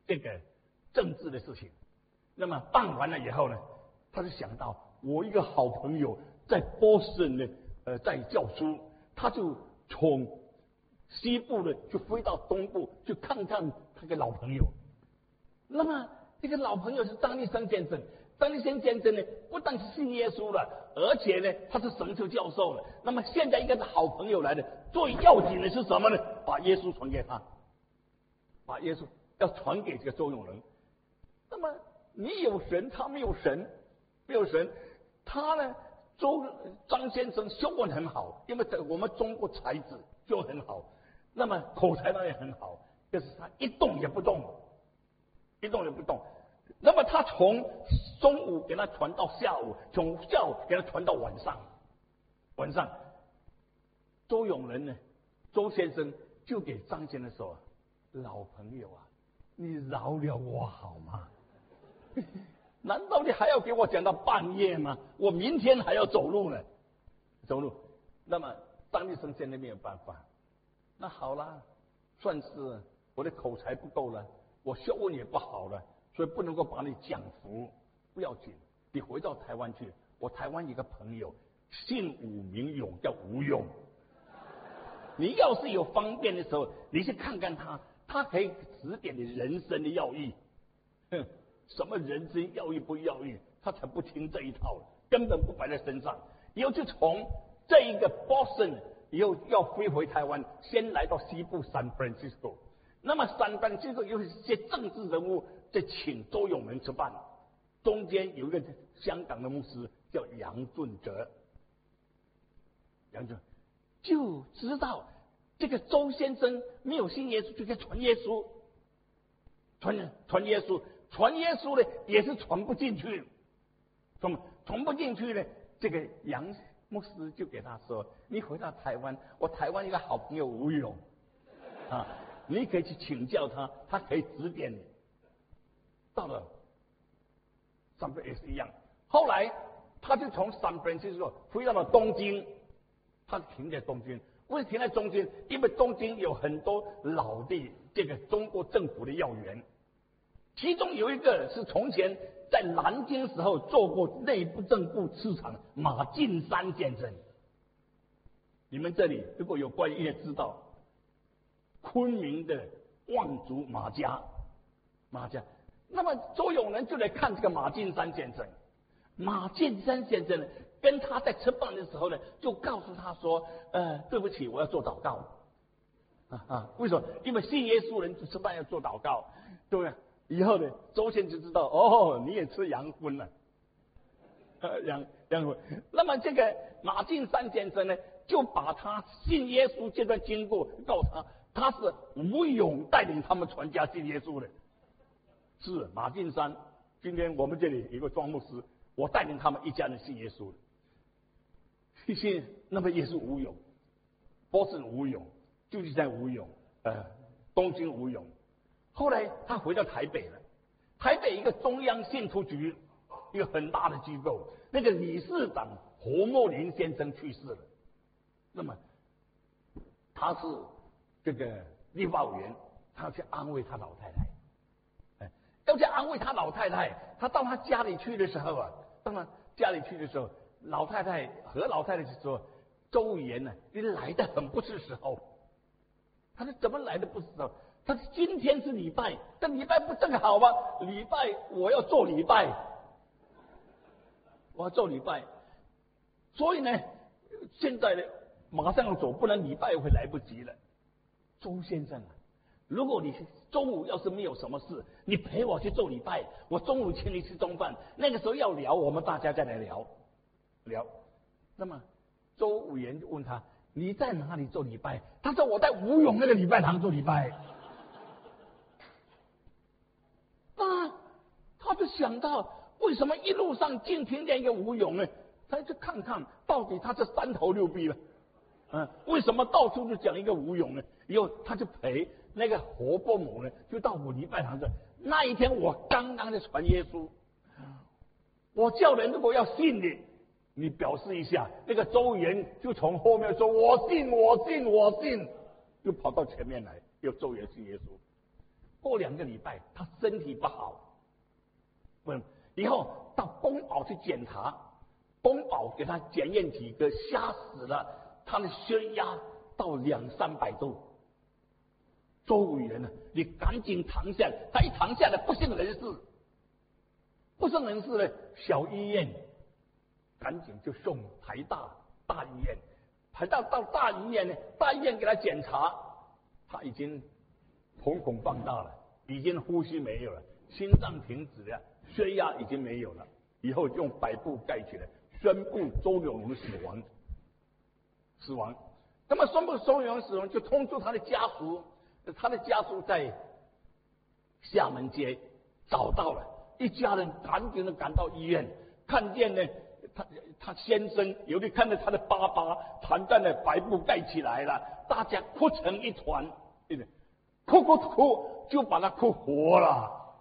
这个政治的事情。那么办完了以后呢，他就想到我一个好朋友在波士顿呢，呃，在教书，他就从西部呢就飞到东部去看看他的老朋友。那么这个老朋友是张立生先生，张立生先生呢不但是信耶稣了，而且呢他是神学教授了。那么现在应该是好朋友来的，最要紧的是什么呢？把耶稣传给他，把耶稣要传给这个周永仁。那么你有神，他没有神，没有神，他呢？周张先生修文很好，因为在我们中国才子就很好，那么口才当然也很好，但是他一动也不动，一动也不动。那么他从中午给他传到下午，从下午给他传到晚上，晚上，周永仁呢，周先生就给张先生说：“老朋友啊，你饶了我好吗？”难道你还要给我讲到半夜吗？我明天还要走路呢，走路。那么张立生现在没有办法，那好啦，算是我的口才不够了，我修文也不好了，所以不能够把你讲服，不要紧，你回到台湾去。我台湾一个朋友姓武名勇，叫吴勇。你要是有方便的时候，你去看看他，他可以指点你人生的要义。哼。什么人生要义不要义，他才不听这一套，根本不摆在身上。以后就从这一个 Boston 以后要飞回台湾，先来到西部 San Francisco。那么 San Francisco 有一些政治人物在请周永仁吃饭，中间有一个香港的牧师叫杨俊哲，杨俊就知道这个周先生没有信耶稣，就该传耶稣，传传耶稣。传耶稣呢，也是传不进去，传传不进去呢。这个杨牧师就给他说：“你回到台湾，我台湾一个好朋友吴勇啊，你可以去请教他，他可以指点你。”到了上边也是一样。后来他就从San Francisco飞到了东京，他停在东京。为什么停在东京？因为东京有很多老的这个中国政府的要员。其中有一个是从前在南京时候做过内部政部次长马敬山先生。你们这里如果有关系也知道，昆明的望族马家，马家。那么周永仁就来看这个马敬山先生。马敬山先生呢，跟他在吃饭的时候呢，就告诉他说：“呃，对不起，我要做祷告。”啊啊，为什么？因为信耶稣人吃饭要做祷告，对不对？以后呢，周先就知道哦，你也吃洋荤了，呃，洋洋荤。那么这个马敬山先生呢，就把他信耶稣这段经过告诉他，他是吴勇带领他们全家信耶稣的。是马敬山，今天我们这里有个庄牧师，我带领他们一家人信耶稣的。信那么也是吴勇，波士顿吴勇，就是在吴勇，呃，东京吴勇。后来他回到台北了，台北一个中央信徒局，一个很大的机构，那个理事长侯墨林先生去世了。那么他是这个立法委员，他要去安慰他老太太，哎，要去安慰他老太太。他到他家里去的时候啊，到他家里去的时候，老太太和老太太就说：“周委员呢，你来的很不是时候。”他说：“怎么来的不是时候？”他说：“今天是礼拜，这礼拜不正好吗？礼拜我要做礼拜，我要做礼拜，所以呢，现在呢马上要走，不然礼拜会来不及了。”周先生啊，如果你中午要是没有什么事，你陪我去做礼拜，我中午请你吃中饭，那个时候要聊，我们大家再来聊聊。那么周委员就问他：“你在哪里做礼拜？”他说：“我在吴勇那个礼拜堂做礼拜。”那他就想到，为什么一路上净听见一个吴勇呢？他就看看到底他是三头六臂了，嗯，为什么到处就讲一个吴勇呢？以后他就陪那个何伯母呢，就到我礼拜堂这。那一天我刚刚在传耶稣，我叫人如果要信你，你表示一下。那个周元就从后面说：“我信，我信，我信。”就跑到前面来，要周元信耶稣。 过两个礼拜他身体不好，问以后到宫保去检查，宫保给他检验几个，吓死了，他的血压到两三百度。周围人呢，你赶紧躺下，他一躺下来不省人事，不省人事呢，小医院赶紧就送台大大医院，台大到大医院呢，大医院给他检查，他已经瞳孔放大了，已经呼吸没有了，心脏停止了，血压已经没有了，以后用白布盖起来，宣布周永荣死亡，死亡。那么宣布周永荣死亡，就通知他的家属，他的家属在厦门街找到了，一家人赶紧的赶到医院，看见呢，他他先生有的看到他的爸爸躺在那白布盖起来了，大家哭成一团，对不对？哭哭哭，就把他哭活了，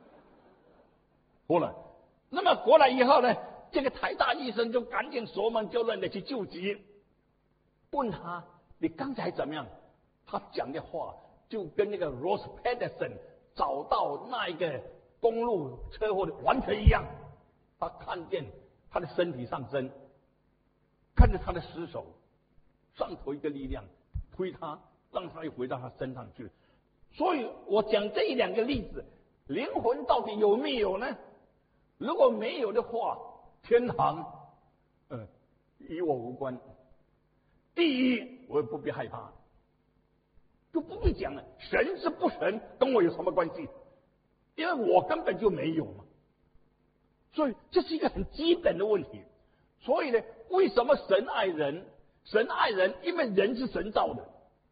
活了。那么活了以后呢，这个台大医生就赶紧锁门就认的去救急，问他你刚才怎么样？他讲的话就跟那个 Ross Patterson 找到那一个公路车祸的完全一样。他看见他的身体上升，看着他的尸首，上头一个力量推他，让他又回到他身上去。所以我讲这一两个例子，灵魂到底有没有呢？如果没有的话，天堂，嗯，与我无关；地狱，我也不必害怕，就不必讲了。神是不神，跟我有什么关系？因为我根本就没有嘛。所以这是一个很基本的问题。所以呢，为什么神爱人？神爱人，因为人是神造的。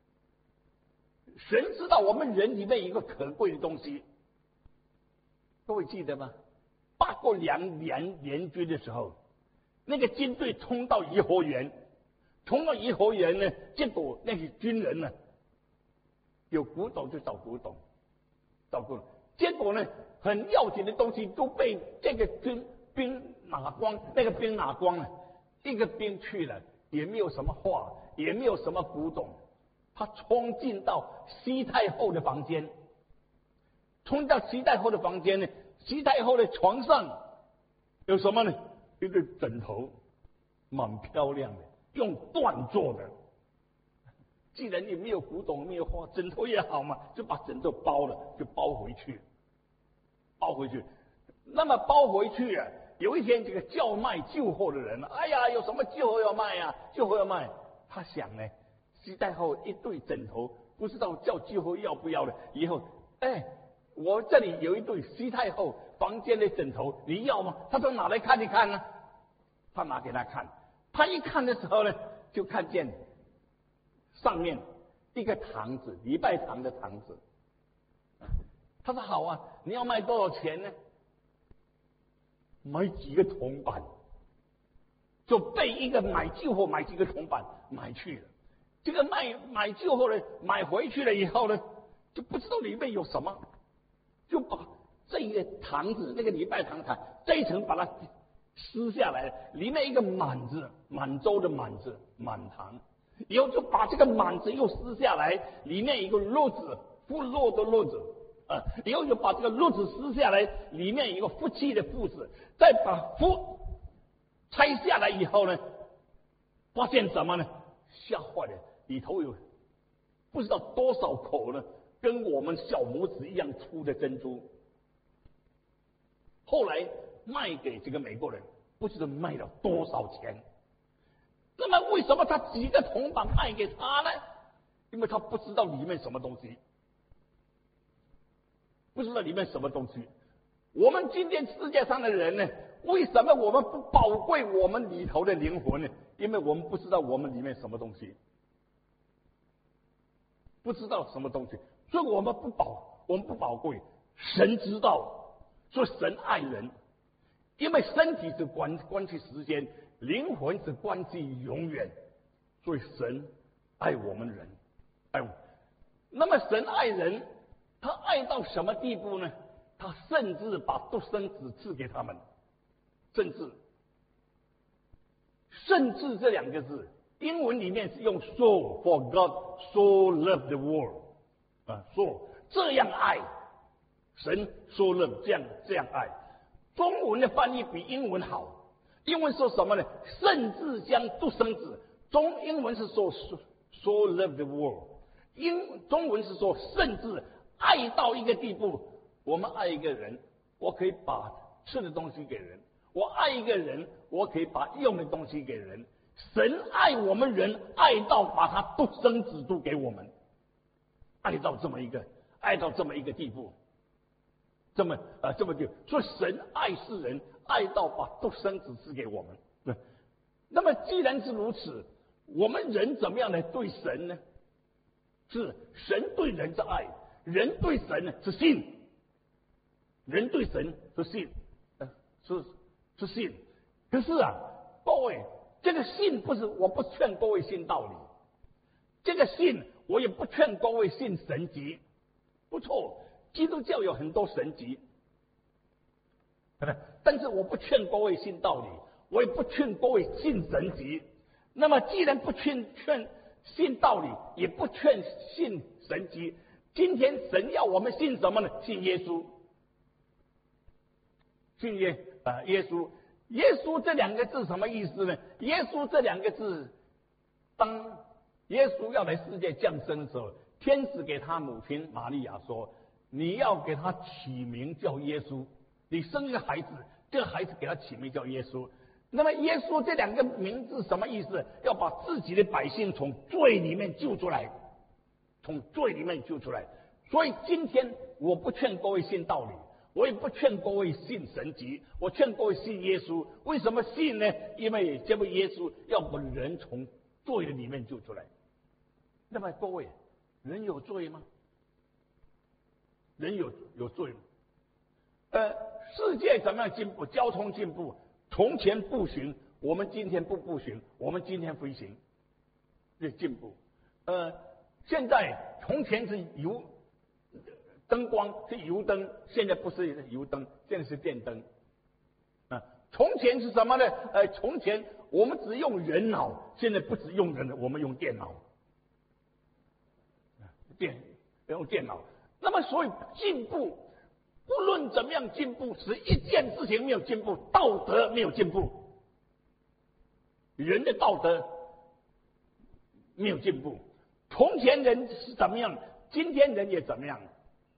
神知道我们人里面有一个可贵的东西，各位记得吗？八国联联联军的时候，那个军队冲到颐和园，冲到颐和园呢，结果那些军人呢，有古董就找古董，找古董，结果呢，很要紧的东西都被这个军兵拿光，那个兵拿光了，一个兵去了，也没有什么画，也没有什么古董。他冲进到西太后的房间，冲到西太后的房间呢，西太后的床上有什么呢？一个枕头，蛮漂亮的，用缎做的。既然你没有古董，没有画，枕头也好嘛，就把枕头包了，就包回去，包回去。那么包回去啊，有一天这个叫卖旧货的人，哎呀，有什么旧货要卖呀、啊？旧货要卖，他想呢。西太后一对枕头，不知道叫旧货要不要了。以后，哎，我这里有一对西太后房间的枕头，你要吗？他说拿来看一看呢、啊。他拿给他看，他一看的时候呢，就看见上面一个堂子，礼拜堂的堂子。他说好啊，你要卖多少钱呢？买几个铜板，就被一个买旧货买几个铜板买去了。这个卖买旧货呢，买回去了以后呢，就不知道里面有什么，就把这一个堂子，那个礼拜堂台这一层把它撕下来，里面一个满子，满洲的满子，满堂，以后就把这个满子又撕下来，里面一个褥子，富落的褥子，啊，以后就把这个褥子撕下来，里面有一个夫妻的父子，再把夫拆下来以后呢，发现什么呢？吓坏了。里头有不知道多少口呢，跟我们小拇指一样粗的珍珠。后来卖给这个美国人，不知道卖了多少钱。那么为什么他几个铜板卖给他呢？因为他不知道里面什么东西，不知道里面什么东西。我们今天世界上的人呢，为什么我们不宝贵我们里头的灵魂呢？因为我们不知道我们里面什么东西。不知道什么东西，所以我们不宝，我们不宝贵。神知道，所以神爱人，因为身体是关关系时间，灵魂是关系永远，所以神爱我们人，爱我。那么神爱人，他爱到什么地步呢？他甚至把独生子赐给他们，甚至，甚至这两个字。英文里面是用 so for God so loved the world 啊 so 这样爱神说了这样这样爱。中文的翻译比英文好，英文说什么呢？甚至将独生子。中英文是说说 love the world， 英中文是说甚至爱到一个地步。我们爱一个人，我可以把吃的东西给人；我爱一个人，我可以把用的东西给人。神爱我们人，爱到把他独生子都给我们，爱到这么一个，爱到这么一个地步，这么呃这么就，所以神爱世人，爱到把独生子赐给我们。对，那么既然是如此，我们人怎么样来对神呢？是神对人的爱，人对神呢是信，人对神是信，呃是是信。可是啊，各位。这个信不是，我不劝各位信道理。这个信我也不劝各位信神迹。不错，基督教有很多神迹，但是我不劝各位信道理，我也不劝各位信神迹。那么既然不劝劝信道理，也不劝信神迹，今天神要我们信什么呢？信耶稣，信耶呃耶稣。耶稣这两个字什么意思呢？耶稣这两个字，当耶稣要来世界降生的时候，天使给他母亲玛利亚说：“你要给他起名叫耶稣，你生一个孩子，这个孩子给他起名叫耶稣。”那么耶稣这两个名字什么意思？要把自己的百姓从罪里面救出来，从罪里面救出来。所以今天我不劝各位信道理。我也不劝各位信神迹，我劝各位信耶稣。为什么信呢？因为这位耶稣要把人从罪的里面救出来。那么各位，人有罪吗？人有有罪吗？呃，世界怎么样进步？交通进步，从前步行，我们今天不步行，我们今天飞行，这进步。呃，现在从前是油。灯光是油灯，现在不是油灯，现在是电灯。啊，从前是什么呢？呃，从前我们只用人脑，现在不只用人，我们用电脑。电用电脑，那么所以进步，不论怎么样进步，是一件事情没有进步，道德没有进步，人的道德没有进步。从前人是怎么样，今天人也怎么样。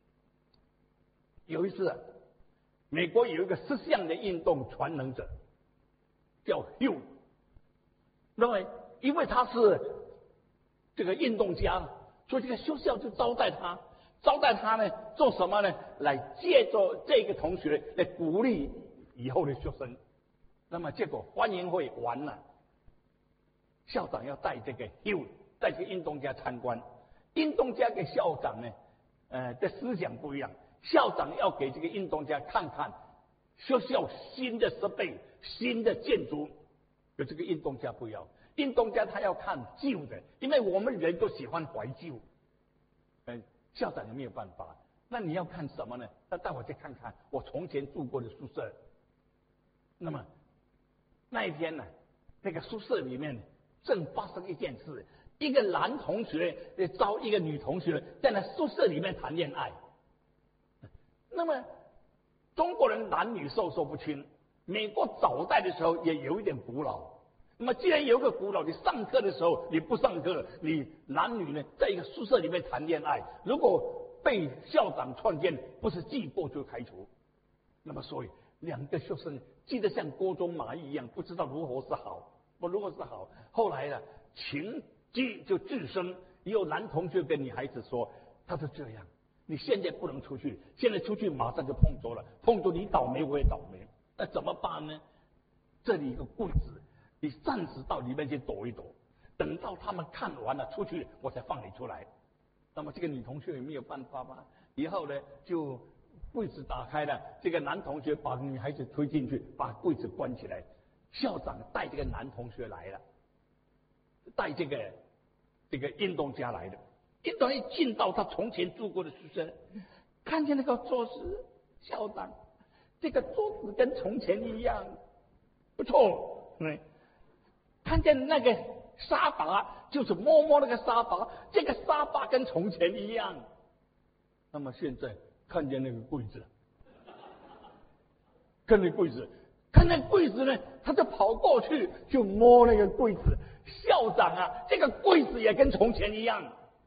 有一次，美国有一个十项的运动传能者，叫 Hugh。那么，因为他是这个运动家，所以这个学校就招待他，招待他呢，做什么呢？来借着这个同学来鼓励以后的学生。那么结果欢迎会完了，校长要带这个 Hugh 带这个运动家参观，运动家跟校长呢，呃的思想不一样。校长要给这个运动家看看学校新的设备、新的建筑，有这个运动家不要，运动家他要看旧的，因为我们人都喜欢怀旧。嗯，校长也没有办法，那你要看什么呢？那带我去看看我从前住过的宿舍。那么那一天呢，那个宿舍里面正发生一件事，一个男同学招一个女同学在那宿舍里面谈恋爱。那么中国人男女授受不亲，美国早代的时候也有一点古老。那么既然有个古老，你上课的时候你不上课，你男女呢在一个宿舍里面谈恋爱，如果被校长撞见，不是记过就开除。那么所以两个学生记得像锅中蚂蚁一样，不知道如何是好，不如何是好。后来呢，情机就滋生，也有男同学跟女孩子说，他是这样。你现在不能出去，现在出去马上就碰着了，碰着你倒霉我也倒霉，那怎么办呢？这里有个柜子，你暂时到里面去躲一躲，等到他们看完了出去，我才放你出来。那么这个女同学也没有办法吧？以后呢，就柜子打开了，这个男同学把女孩子推进去，把柜子关起来。校长带这个男同学来了，带这个这个运动家来的。运动一进到他从前住过的宿舍，看见那个桌子，校长，这个桌子跟从前一样，不错。嗯，看见那个沙发，就是摸摸那个沙发，这个沙发跟从前一样。那么现在看见那个柜子，看那柜子，看那柜子呢，他就跑过去就摸那个柜子。校长啊，这个柜子也跟从前一样。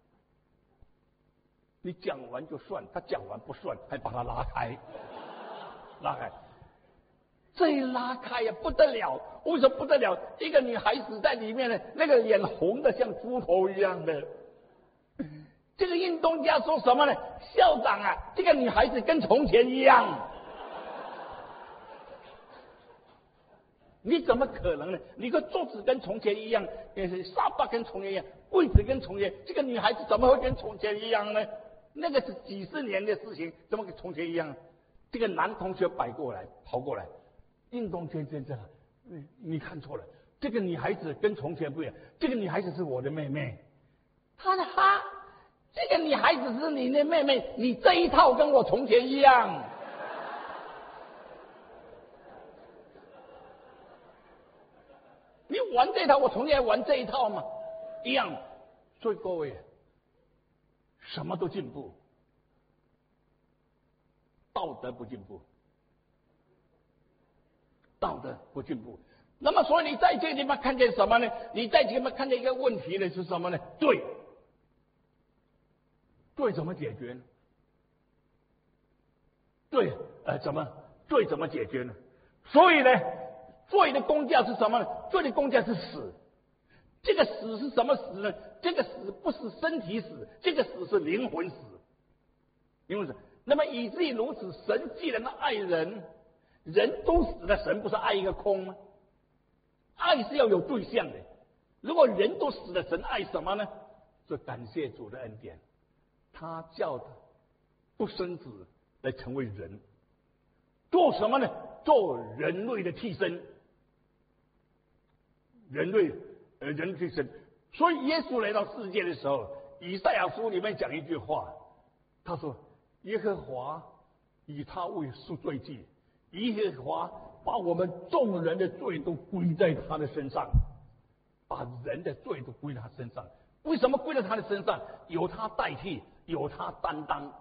你讲完就算，他讲完不算，还把它拉开，拉开。这一拉开呀，不得了！为什么不得了？一个女孩子在里面呢，那个脸红的像猪头一样的。这个运动家说什么呢？校长啊，这个女孩子跟从前一样。你怎么可能呢？你个桌子跟从前一样，也是沙发跟从前一样，柜子跟从前，这个女孩子怎么会跟从前一样呢？那个是几十年的事情，怎么跟从前一样？这个男同学摆过来，跑过来，运动先生，你你看错了，这个女孩子跟从前不一样，这个女孩子是我的妹妹。他说哈，这个女孩子是你的妹妹，你这一套跟我从前一样。你玩这套，我从前玩这一套嘛，一样。所以各位，什么都进步，道德不进步，道德不进步。那么，所以你在这个地方看见什么呢？你在这个地方看见一个问题呢，是什么呢？罪，罪怎么解决呢？罪，呃，怎么罪怎么解决呢？所以呢？罪的公价是什么呢？罪的公价是死。这个死是什么死呢？这个死不是身体死，这个死是灵魂死。灵魂死。那么以至于如此，神既然爱人，人都死了，神不是爱一个空吗？爱是要有对象的。如果人都死了，神爱什么呢？就感谢主的恩典，他叫他不生子来成为人，做什么呢？做人类的替身。人类，呃，人替身。所以耶稣来到世界的时候，以赛亚书里面讲一句话，他说：“耶和华以他为赎罪祭，耶和华把我们众人的罪都归在他的身上，把人的罪都归在他身上。为什么归在他的身上？有他代替，有他担当，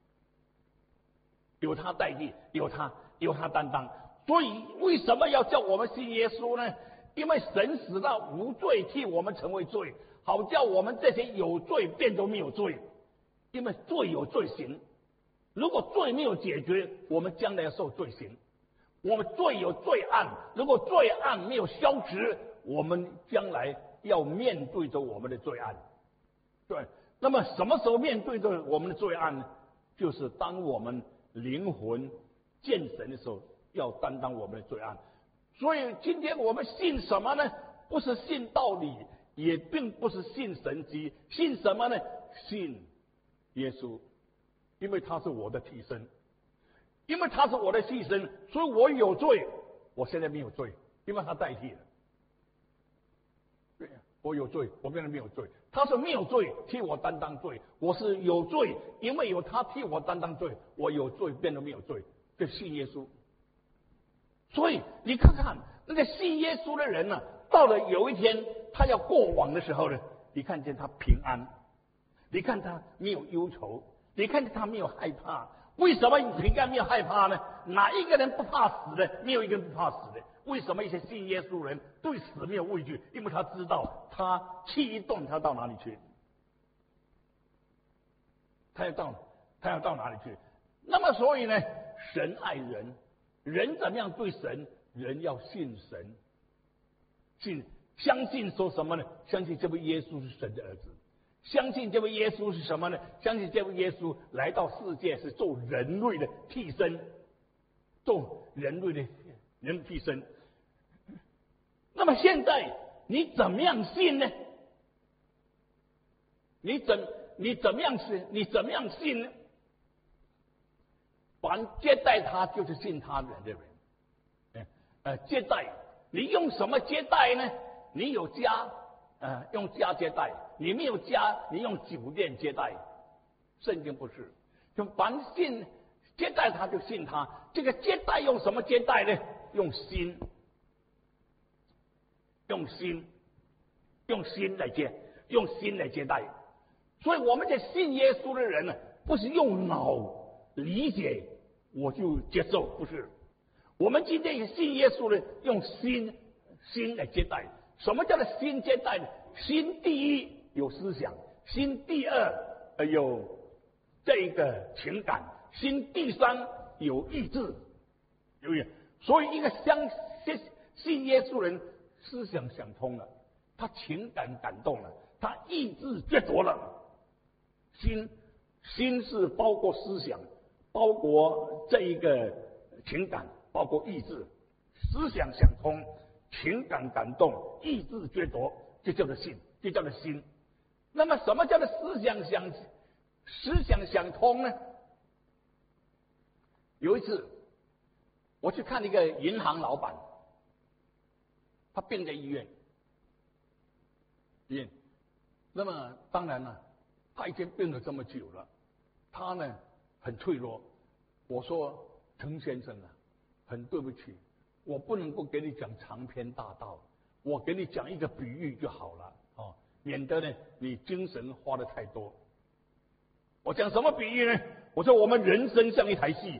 有他代替，有他有他担当。所以为什么要叫我们信耶稣呢？因为神使到无罪，替我们成为罪，好叫我们这些有罪变都没有罪。因为罪有罪行，如果罪没有解决，我们将来要受罪行。我们罪有罪案，如果罪案没有消除，我们将来要面对着我们的罪案。对，那么什么时候面对着我们的罪案呢？就是当我们灵魂见神的时候，要担当我们的罪案。所以今天我们信什么呢？不是信道理，也并不是信神迹，信什么呢？信耶稣，因为他是我的替身，因为他是我的替身，所以我有罪，我现在没有罪，因为他代替了。对，我有罪，我变得没有罪。他是没有罪，替我担当罪；我是有罪，因为有他替我担当罪，我有罪变得没有罪。这信耶稣。所以你看看那个信耶稣的人呢、啊，到了有一天他要过往的时候呢，你看见他平安，你看他没有忧愁，你看见他没有害怕。为什么平安没有害怕呢？哪一个人不怕死的？没有一个人不怕死的。为什么一些信耶稣人对死没有畏惧？因为他知道他气一动，他到哪里去？他要到他要到哪里去？那么所以呢，神爱人。人怎么样对神？人要信神，信相信说什么呢？相信这位耶稣是神的儿子，相信这位耶稣是什么呢？相信这位耶稣来到世界是做人类的替身，做人类的人替身。那么现在你怎么样信呢？你怎你怎么样信？你怎么样信呢？凡接待他就是信他人的人，呃，接待你用什么接待呢？你有家，呃，用家接待；你没有家，你用酒店接待。圣经不是，就凡信接待他就信他。这个接待用什么接待呢？用心，用心，用心来接，用心来接待。所以我们这信耶稣的人呢，不是用脑。 理解我就接受，不是。我们今天信耶稣呢，用心心来接待。什么叫做心接待呢？心第一有思想，心第二呃有这一个情感，心第三有意志，有没有？所以一个相信信耶稣人，思想想通了，他情感感动了，他意志决夺了。心心是包括思想，包括这一个情感，包括意志。思想想通，情感感动，意志决夺，这叫做信，这叫做心。那么什么叫做思想想思想想通呢？有一次我去看一个银行老板，他病在医院，医院。那么当然了，他已经病了这么久了，他呢很脆弱。我说陈先生啊，很对不起，我不能够给你讲长篇大道，我给你讲一个比喻就好了哦，免得呢你精神花的太多。我讲什么比喻呢？我说我们人生像一台戏，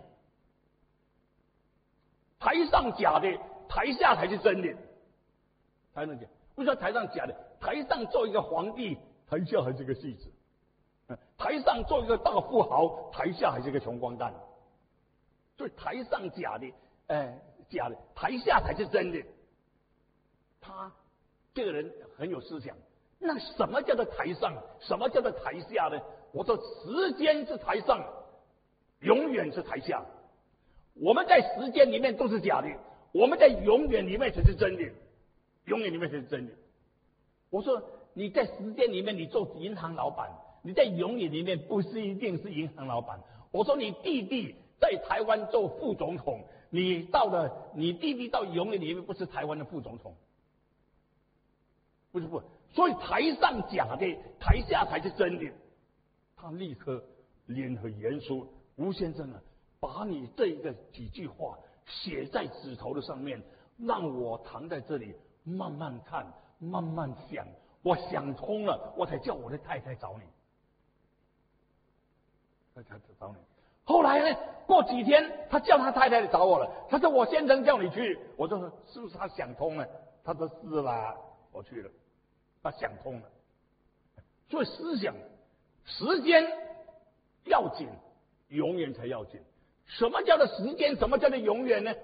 台上假的，台下才是真的。台上假，为什么台上假的？台上做一个皇帝，台下还是个戏子；台上做一个大富豪，台下还是个穷光蛋。所以台上假的，呃，假的，台下才是真的。他这个人很有思想。那什么叫做台上？什么叫做台下呢？我说时间是台上，永远是台下。我们在时间里面都是假的，我们在永远里面才是真的，永远里面才是真的。我说你在时间里面你做银行老板，你在永远里面不是一定是银行老板。我说你弟弟在台湾做副总统，你到了你弟弟到永远里面不是台湾的副总统，不是不，所以台上假的，台下才是真的。他立刻脸很严肃，吴先生啊，把你这个几句话写在纸头的上面，让我躺在这里慢慢看，慢慢想。我想通了，我才叫我的太太找你，太太找你。后来呢，过几天他叫他太太来找我了，他说我先生叫你去，我就说是不是他想通了？他说是啦，我去了，他想通了。所以思想时间要紧，永远才要紧。什么叫做时间？什么叫做永远呢？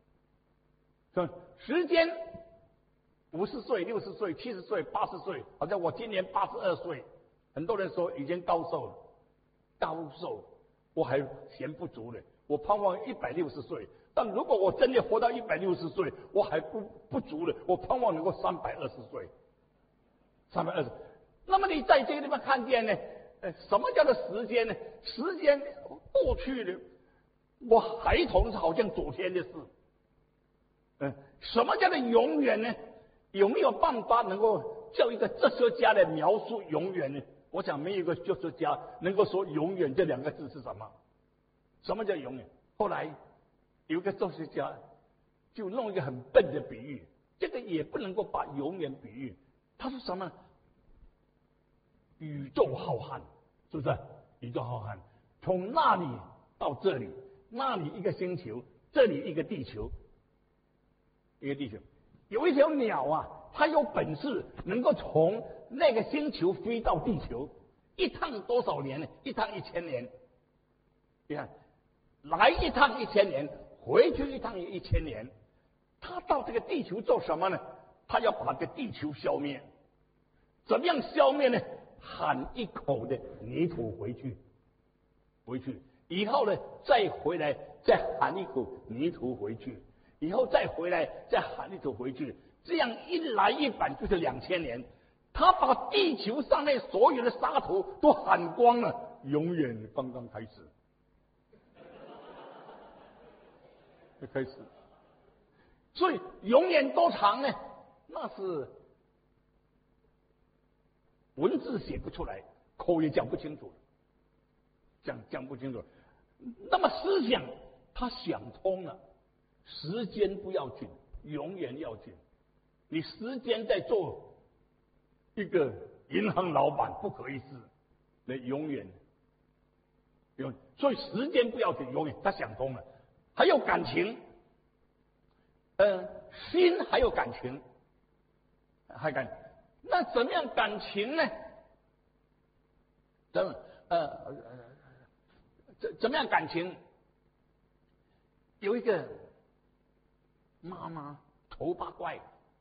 时间五十岁、六十岁、七十岁、八十岁，好像我今年八十二岁，很多人说已经高寿了，高寿，我还嫌不足呢。我盼望一百六十岁，但如果我真的活到一百六十岁，我还不不足了。我盼望能够三百二十岁，三百二十。那么你在这个地方看见呢？呃，什么叫做时间呢？时间过去了，我孩童是好像昨天的事。嗯，什么叫做永远呢？有没有办法能够叫一个哲学家来描述永远呢？我想没有一个哲学家能够说永远这两个字是什么。什么叫永远？后来有一个哲学家就弄一个很笨的比喻，这个也不能够把永远比喻。他说什么？宇宙浩瀚，是不是？宇宙浩瀚，从那里到这里，那里一个星球，这里一个地球，一个地球。有一条鸟啊，它有本事能够从那个星球飞到地球，一趟多少年呢？一趟一千年。你看，来一趟一千年，回去一趟一千年。它到这个地球做什么呢？它要把这个地球消灭。怎么样消灭呢？喊一口的泥土回去，回去以后呢，再回来，再喊一口泥土回去，以后再回来，再喊一口回去，这样一来一返就是两千年。他把地球上面所有的沙土都喊光了，永远刚刚开始，就开始。所以永远多长呢？那是文字写不出来，口也讲不清楚，讲讲不清楚。那么思想他想通了，时间不要紧，永远要紧。你时间在做一个银行老板不可以是，那永远有，所以时间不要紧，永远他想通了。还有感情，呃，心还有感情，还感，那怎么样感情呢？怎么呃呃怎怎么样感情？有一个妈妈头发怪，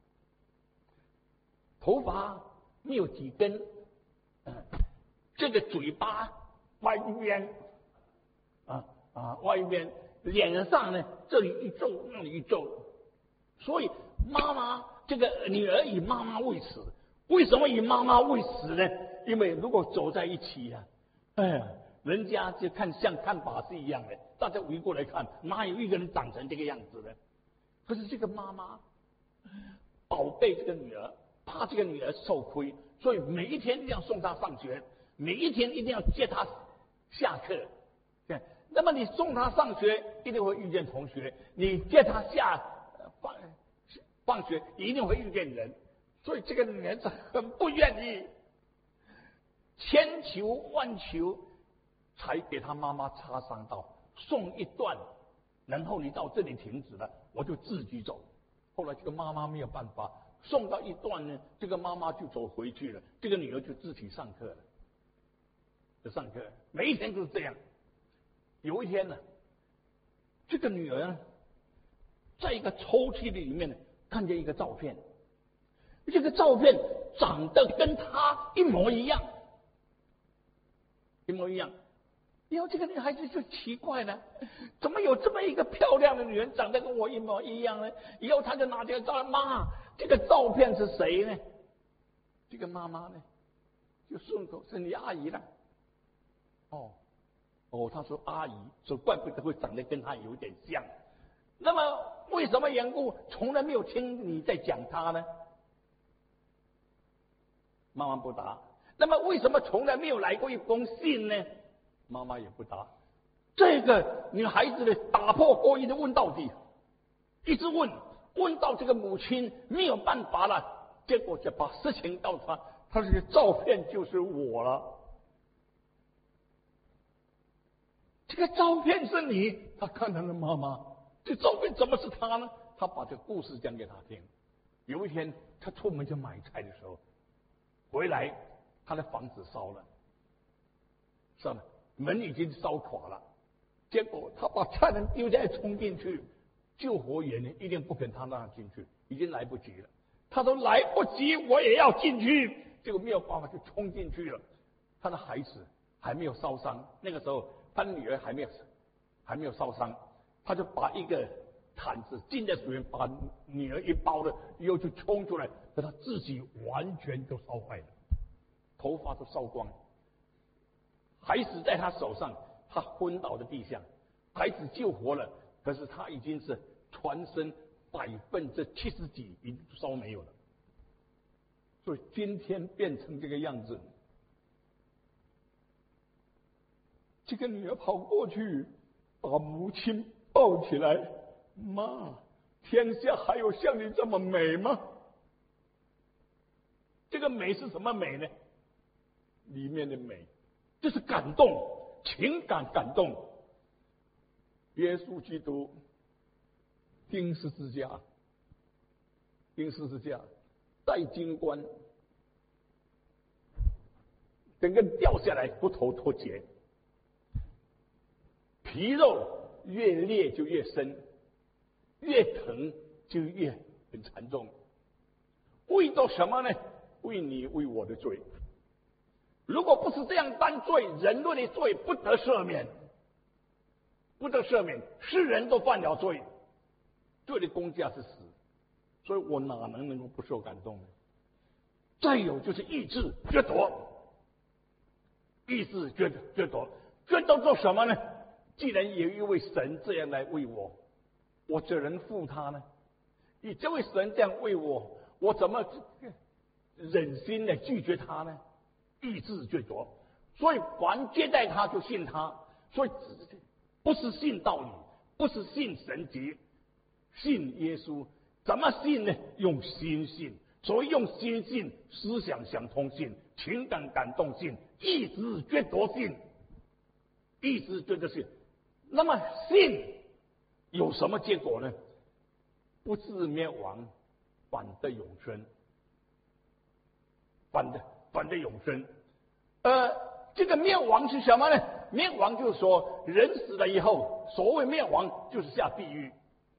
头发没有几根，呃、这个嘴巴歪一边，啊啊歪一边，脸上呢这里一皱那里一皱，所以妈妈这个女儿以妈妈为耻。为什么以妈妈为耻呢？因为如果走在一起呀、啊，哎呀，人家就看像看把戏一样的，大家围过来看，哪有一个人长成这个样子呢？可是这个妈妈宝贝这个女儿，怕这个女儿受亏，所以每一天一定要送她上学，每一天一定要接她下课。对，那么你送她上学，一定会遇见同学；你接她下放放学，一定会遇见人。所以这个女儿子很不愿意，千求万求，才给她妈妈插上道，送一段，然后你到这里停止了，我就自己走。后来这个妈妈没有办法，送到一段呢，这个妈妈就走回去了，这个女儿就自己上课了，就上课，每一天都是这样。有一天呢，这个女儿在一个抽屉里面呢，看见一个照片。这个照片长得跟他一模一样，一模一样。以后这个女孩子就奇怪了，怎么有这么一个漂亮的女人长得跟我一模一样呢？以后他就拿这个照片，妈，这个照片是谁呢？这个妈妈呢，就顺口是你阿姨了。哦，哦，他说阿姨，说怪不得会长得跟她有点像。那么为什么缘故从来没有听你在讲她呢？妈妈不答。那么为什么从来没有来过一封信呢？妈妈也不答。这个女孩子呢，打破过硬的问到底，一直问，问到这个母亲没有办法了，结果就把事情告诉她，她这个照片就是我了。这个照片是你，她看她的妈妈，这照片怎么是她呢？她把这个故事讲给她听。有一天，她出门去买菜的时候，回来，他的房子烧了，烧了，门已经烧垮了。结果他把菜篮丢下来冲进去，救火员呢一定不肯他让他进去，已经来不及了。他说来不及，我也要进去。结果没有办法，就冲进去了。他的孩子还没有烧伤，那个时候他的女儿还没有还没有烧伤，他就把一个毯子浸在水里，把女儿一包了，以后就冲出来，可他自己完全都烧坏了，头发都烧光，孩子在他手上，他昏倒在地上，孩子救活了，可是他已经是全身百分之七十几已经烧没有了，所以今天变成这个样子。这个女儿跑过去，把母亲抱起来，妈，天下还有像你这么美吗？这个美是什么美呢？里面的美，就是感动，情感感动。耶稣基督钉十字架，钉十字架，戴金冠，整个掉下来，骨头脱节，皮肉越裂就越深，越疼就越很惨重。为着什么呢？为你为我的罪。如果不是这样担罪，人类的罪不得赦免，不得赦免，世人都犯了罪，罪的工价是死，所以我哪能能够不受感动呢？再有就是意志掠夺，意志掠掠夺，掠夺做什么呢？既然有一位神这样来为我，我怎能负他呢？以这位神这样为我，我怎么忍心的拒绝他呢？意志掠夺，所以凡接待他就信他，所以不是信道理，不是信神迹，信耶稣。怎么信呢？用心信。所谓用心信，思想想通信，情感感动信，意志掠夺信。 意思就就是，那么信有什么结果呢？不至灭亡，反得永生。反的反得永生。呃，这个灭亡是什么呢？灭亡就是说，人死了以后，所谓灭亡就是下地狱。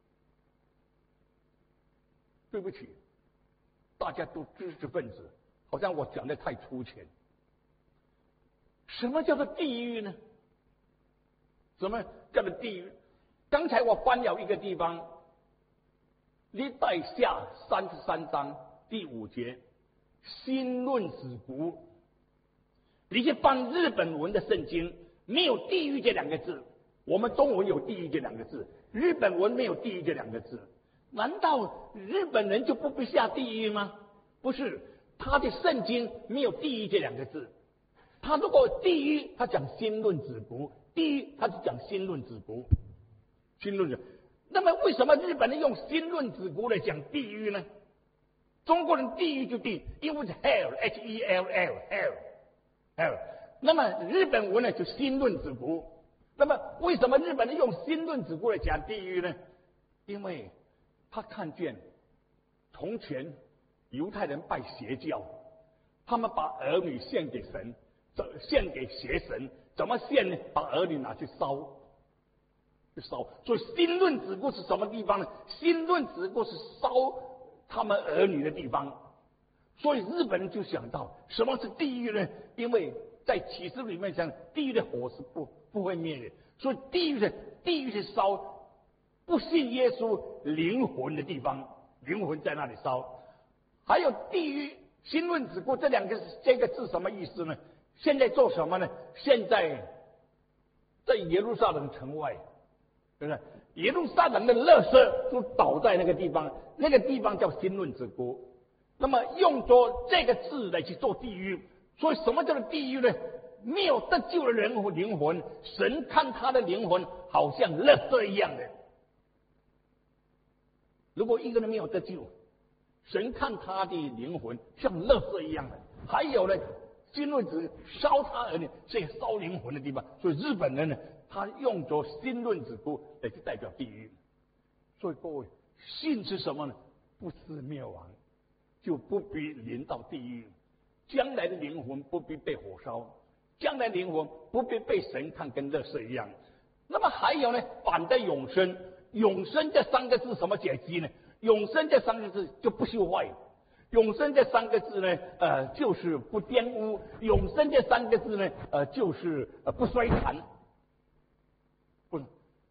对不起，大家都知识分子，好像我讲的太粗浅。什么叫做地狱呢？什么叫做地狱？刚才我翻了一个地方，历代下三十三章第五节，新论子古。你去翻日本文的圣经，没有地狱这两个字。我们中文有地狱这两个字，日本文没有地狱这两个字。难道日本人就不必下地狱吗？不是，他的圣经没有地狱这两个字。他如果地狱，他讲新论子古；地狱，他就讲新论子古。新论子，那么为什么日本人用新论子古来讲地狱呢？中国人地狱就地，因为是 hell，h e l l，hell，hell。那么日本文呢就新论子古。那么为什么日本人用新论子古来讲地狱呢？因为他看见从前犹太人拜邪教，他们把儿女献给神，献给邪神，怎么献呢？把儿女拿去烧，去烧。所以新论子古是什么地方呢？新论子古是烧他们儿女的地方。所以日本人就想到什么是地狱呢？因为在启示录里面讲，地狱的火是不不会灭的，所以地狱的地狱是烧不信耶稣灵魂的地方，灵魂在那里烧。还有地狱、新论子古这两个这个字什么意思呢？现在做什么呢？现在在耶路撒冷城外，对不对？耶路撒冷的垃圾都倒在那个地方，那个地方叫新论子古。那么用着这个字来去做地狱，所以什么叫做地狱呢？没有得救的人和灵魂，神看他的灵魂好像垃圾一样的。如果一个人没有得救，神看他的灵魂像垃圾一样的。还有呢，新论子烧他儿女，这个烧灵魂的地方。所以日本人呢，他用着新论子古来去代表地狱。所以各位，信是什么呢？不是灭亡，就不必临到地狱。将来的灵魂不必被火烧，将来灵魂不必被神看跟垃圾一样。那么还有呢，反得永生。永生这三个字什么解析呢？永生这三个字就不朽坏。永生这三个字呢，呃，就是不玷污。永生这三个字呢，呃，就是呃不衰残，不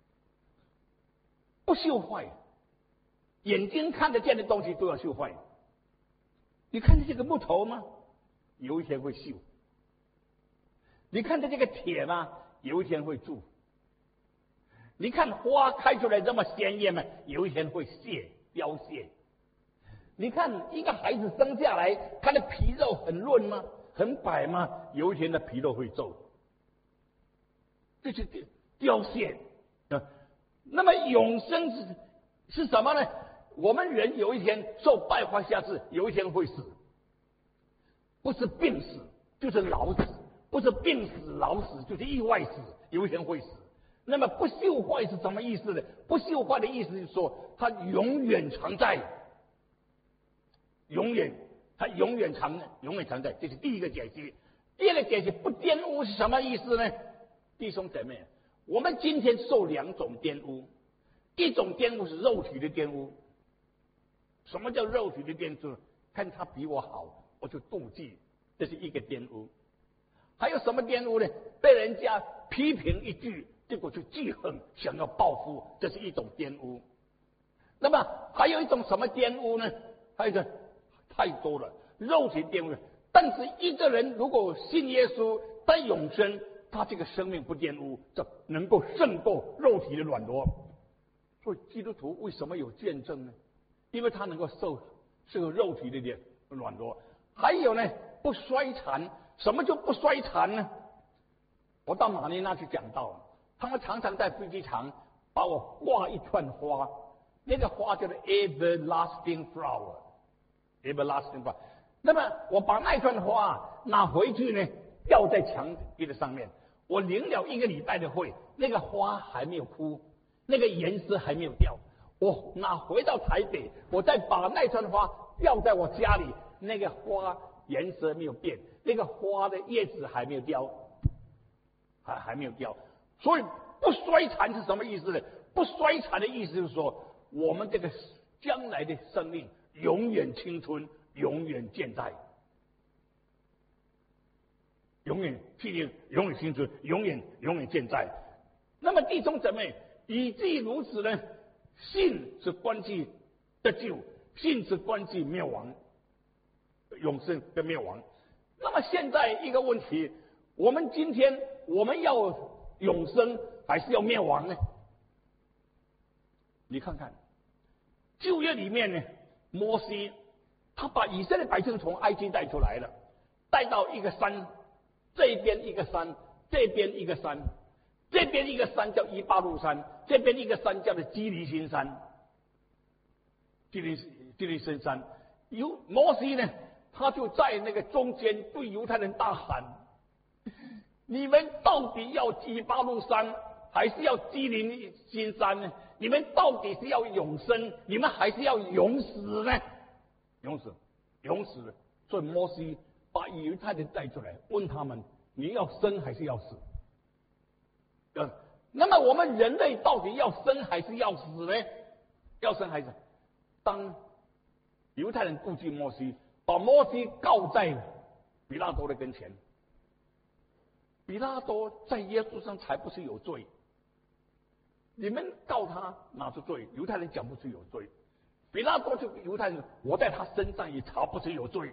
不朽坏。眼睛看得见的东西都要朽坏。你看见这个木头吗？有一天会锈。你看见这个铁吗？有一天会蛀。你看花开出来这么鲜艳吗？有一天会谢凋谢。你看一个孩子生下来，他的皮肉很润吗？很白吗？有一天的皮肉会皱，这是凋谢啊。那么永生是是什么呢？我们人有一天受败坏下世，有一天会死，不是病死就是老死，不是病死老死就是意外死，有一天会死。那么不朽坏是什么意思呢？不朽坏的意思是说，它永远常在，永远，它永远常，永远常在，这是第一个解析。第二个解析，不玷污是什么意思呢？弟兄姐妹，我们今天受两种玷污，一种玷污是肉体的玷污。什么叫肉体的玷污？看他比我好，我就妒忌，这是一个玷污。还有什么玷污呢？被人家批评一句，结果就记恨，想要报复，这是一种玷污。那么还有一种什么玷污呢？还有一个太多了，肉体玷污。但是一个人如果信耶稣得永生，他这个生命不玷污，这能够胜过肉体的软弱。所以基督徒为什么有见证呢？因为他能够受受肉体的软弱。还有呢，不衰残。什么叫不衰残呢？我到马尼拉去讲到，他们常常在飞机场把我挂一串花，那个花叫做 everlasting flower，everlasting flower。那么我把那串花拿回去呢，吊在墙壁的上面。 我领了一个礼拜的会，那个花还没有枯，那个颜色还没有掉。我拿回到台北，我再把那串花吊在我家里，那个花颜色没有变，那个花的叶子还没有掉，还还没有掉。所以不衰残是什么意思呢？不衰残的意思就是说，我们这个将来的生命永远青春，永远健在。永远纪念，永远青春，永远永远健在。那么弟兄姊妹，以至于如此呢？信是关系得救，信是关系灭亡，永生跟灭亡。那么现在一个问题，我们今天我们要永生还是要灭亡呢？你看看旧约里面呢，摩西他把以色列百姓从埃及带出来了，带到一个山。这边一个山，这边一个山，这边一个山叫伊巴路山，这边一个山叫做基利心山。基利基利心山，犹摩西呢，他就在那个中间对犹太人大喊：你们到底要伊巴路山，还是要基利心山呢？你们到底是要永生，你们还是要永死呢？永死，永死。所以摩西把犹太人带出来，问他们：你要生还是要死？呃，那么我们人类到底要生还是要死呢？要生还是？当犹太人妒忌摩西，把摩西告在比拉多的跟前。比拉多在耶稣上才不是有罪，你们告他哪是罪？犹太人讲不出有罪，比拉多就犹太人，我在他身上也查不出有罪。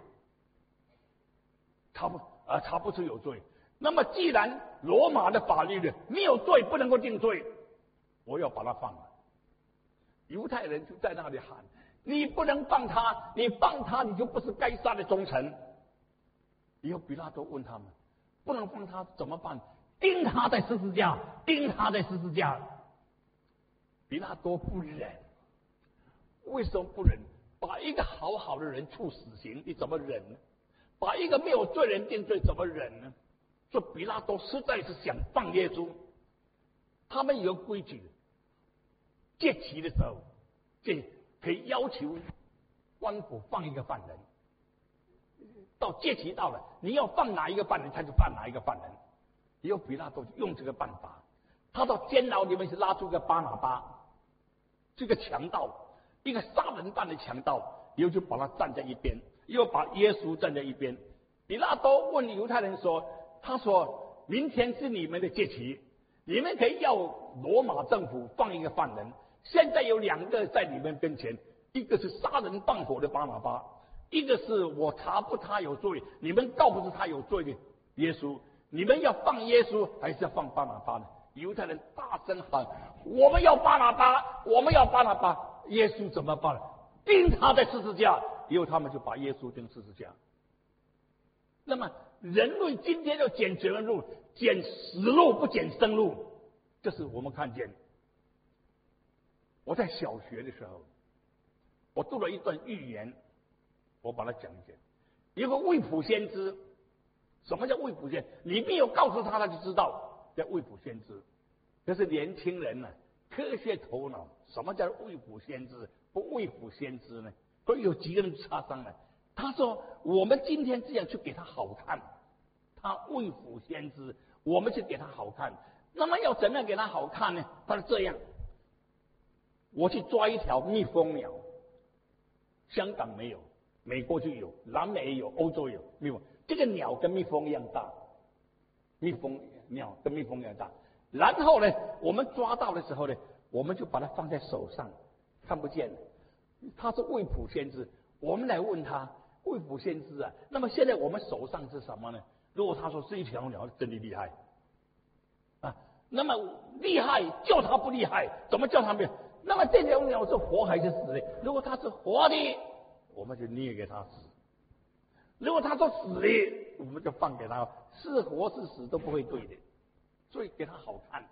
查不啊，查不出有罪。那么既然罗马的法律呢，没有罪不能够定罪，我要把他放了。犹太人就在那里喊：你不能放他，你放他你就不是该杀的忠臣。以后比拉多问他们：不能放他怎么办？钉他在十字架，钉他在十字架。比拉多不忍，为什么不忍？把一个好好的人处死刑，你怎么忍呢？把一个没有罪人定罪，怎么忍呢？所以比拉多实在是想放耶稣。他们有规矩，节期的时候，这可以要求官府放一个犯人。到节期到了，你要放哪一个犯人，他就放哪一个犯人。以后比拉多就用这个办法，他到监牢里面去拉出个巴拿巴，这个强盗，一个杀人犯的强盗，以后就把他站在一边。又把耶稣站在一边。比拉多问犹太人说：他说明天是你们的节期，你们可以要罗马政府放一个犯人。现在有两个在你们跟前，一个是杀人放火的巴拿巴，一个是我查不他有罪，你们告不出他有罪的耶稣。你们要放耶稣还是要放巴拿巴呢？犹太人大声喊：我们要巴拿巴，我们要巴拿巴。耶稣怎么办？钉他在十字架。以后他们就把耶稣钉十字架。那么人类今天要捡责任路，捡死路不捡生路，这是我们看见。我在小学的时候，我读了一段寓言，我把它讲一讲。有个未卜先知，什么叫未卜先？你没有告诉他，他就知道叫未卜先知。这是年轻人呢、啊，科学头脑。什么叫未卜先知？不未卜先知呢？所以有几个人插上来，他说：“我们今天这样去给他好看，他未卜先知，我们去给他好看。那么要怎样给他好看呢？他是这样：我去抓一条蜜蜂鸟，香港没有，美国就有，南美也有，欧洲有蜜蜂。这个鸟跟蜜蜂一样大，蜜蜂鸟跟蜜蜂一样大。然后呢，我们抓到的时候呢，我们就把它放在手上，看不见。”他是未卜先知，我们来问他未卜先知啊。那么现在我们手上是什么呢？如果他说是一条鸟，真的厉害啊。那么厉害叫他不厉害，怎么叫他没有？那么这条鸟是活还是死的？如果它是活的，我们就捏给他死；如果他说死的，我们就放给他。是活是死都不会对的，所以给他好看。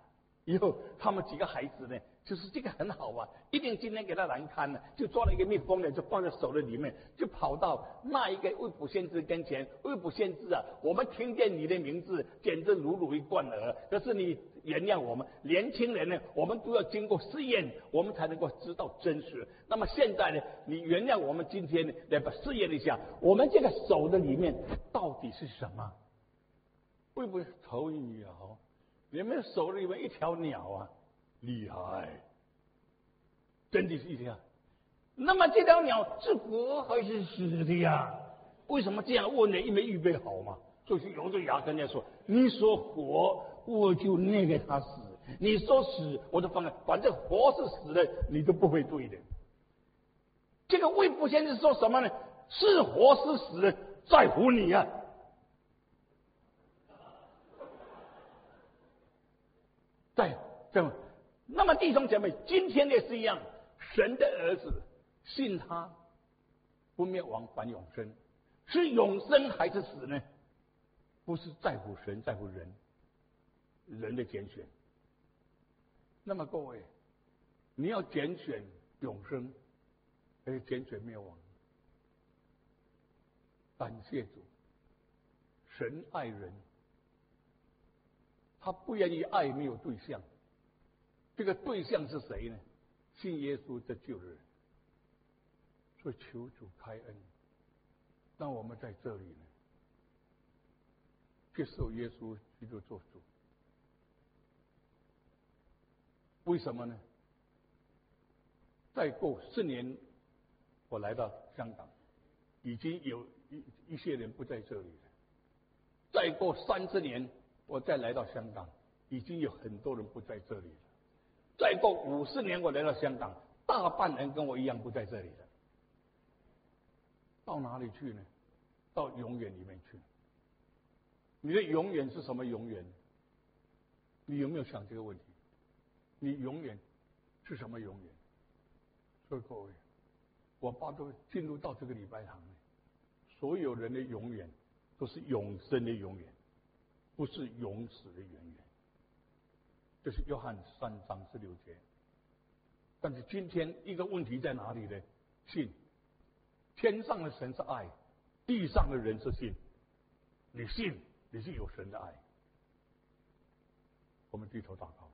以后他们几个孩子呢，就是这个很好啊，一定今天给他难堪了，就抓了一个蜜蜂呢，就放在手的里面，就跑到那一个未卜先知跟前。未卜先知啊，我们听见你的名字，简直如入一罐耳。可是你原谅我们年轻人呢，我们都要经过试验，我们才能够知道真实。那么现在呢，你原谅我们今天呢，来把试验一下，我们这个手的里面到底是什么？会不会头一摇？你们手里面一条鸟啊，厉害，真的是一条。那么这条鸟是活还是死的呀？为什么这样问呢？因为预备好嘛。所以咬着牙跟人家说：“你说活，我就那个他死；你说死，我就放开。反正活是死的，你都不会对的。”这个未卜先知说什么呢？是活是死，在乎你啊！在这么，那么弟兄姐妹，今天也是一样，神的儿子信他，不灭亡反永生，是永生还是死呢？不是在乎神，在乎人，人的拣选。那么各位，你要拣选永生，还是拣选灭亡？感谢主，神爱人。他不愿意爱没有对象，这个对象是谁呢？信耶稣的救人。所以求主开恩，让我们在这里呢，接受耶稣基督做主。为什么呢？再过四年，我来到香港，已经有一一些人不在这里了。再过三十年。我再来到香港，已经有很多人不在这里了。再过五十年，我来到香港，大半人跟我一样不在这里了。到哪里去呢？到永远里面去。你的永远是什么永远？你有没有想这个问题？你永远是什么永远？所以各位，我把都进入到这个礼拜堂里，所有人的永远都是永生的永远。不是永死的永远，这是约翰三章十六节。但是今天一个问题在哪里呢？信，天上的神是爱，地上的人是信。你信，你是有神的爱。我们低头祷告。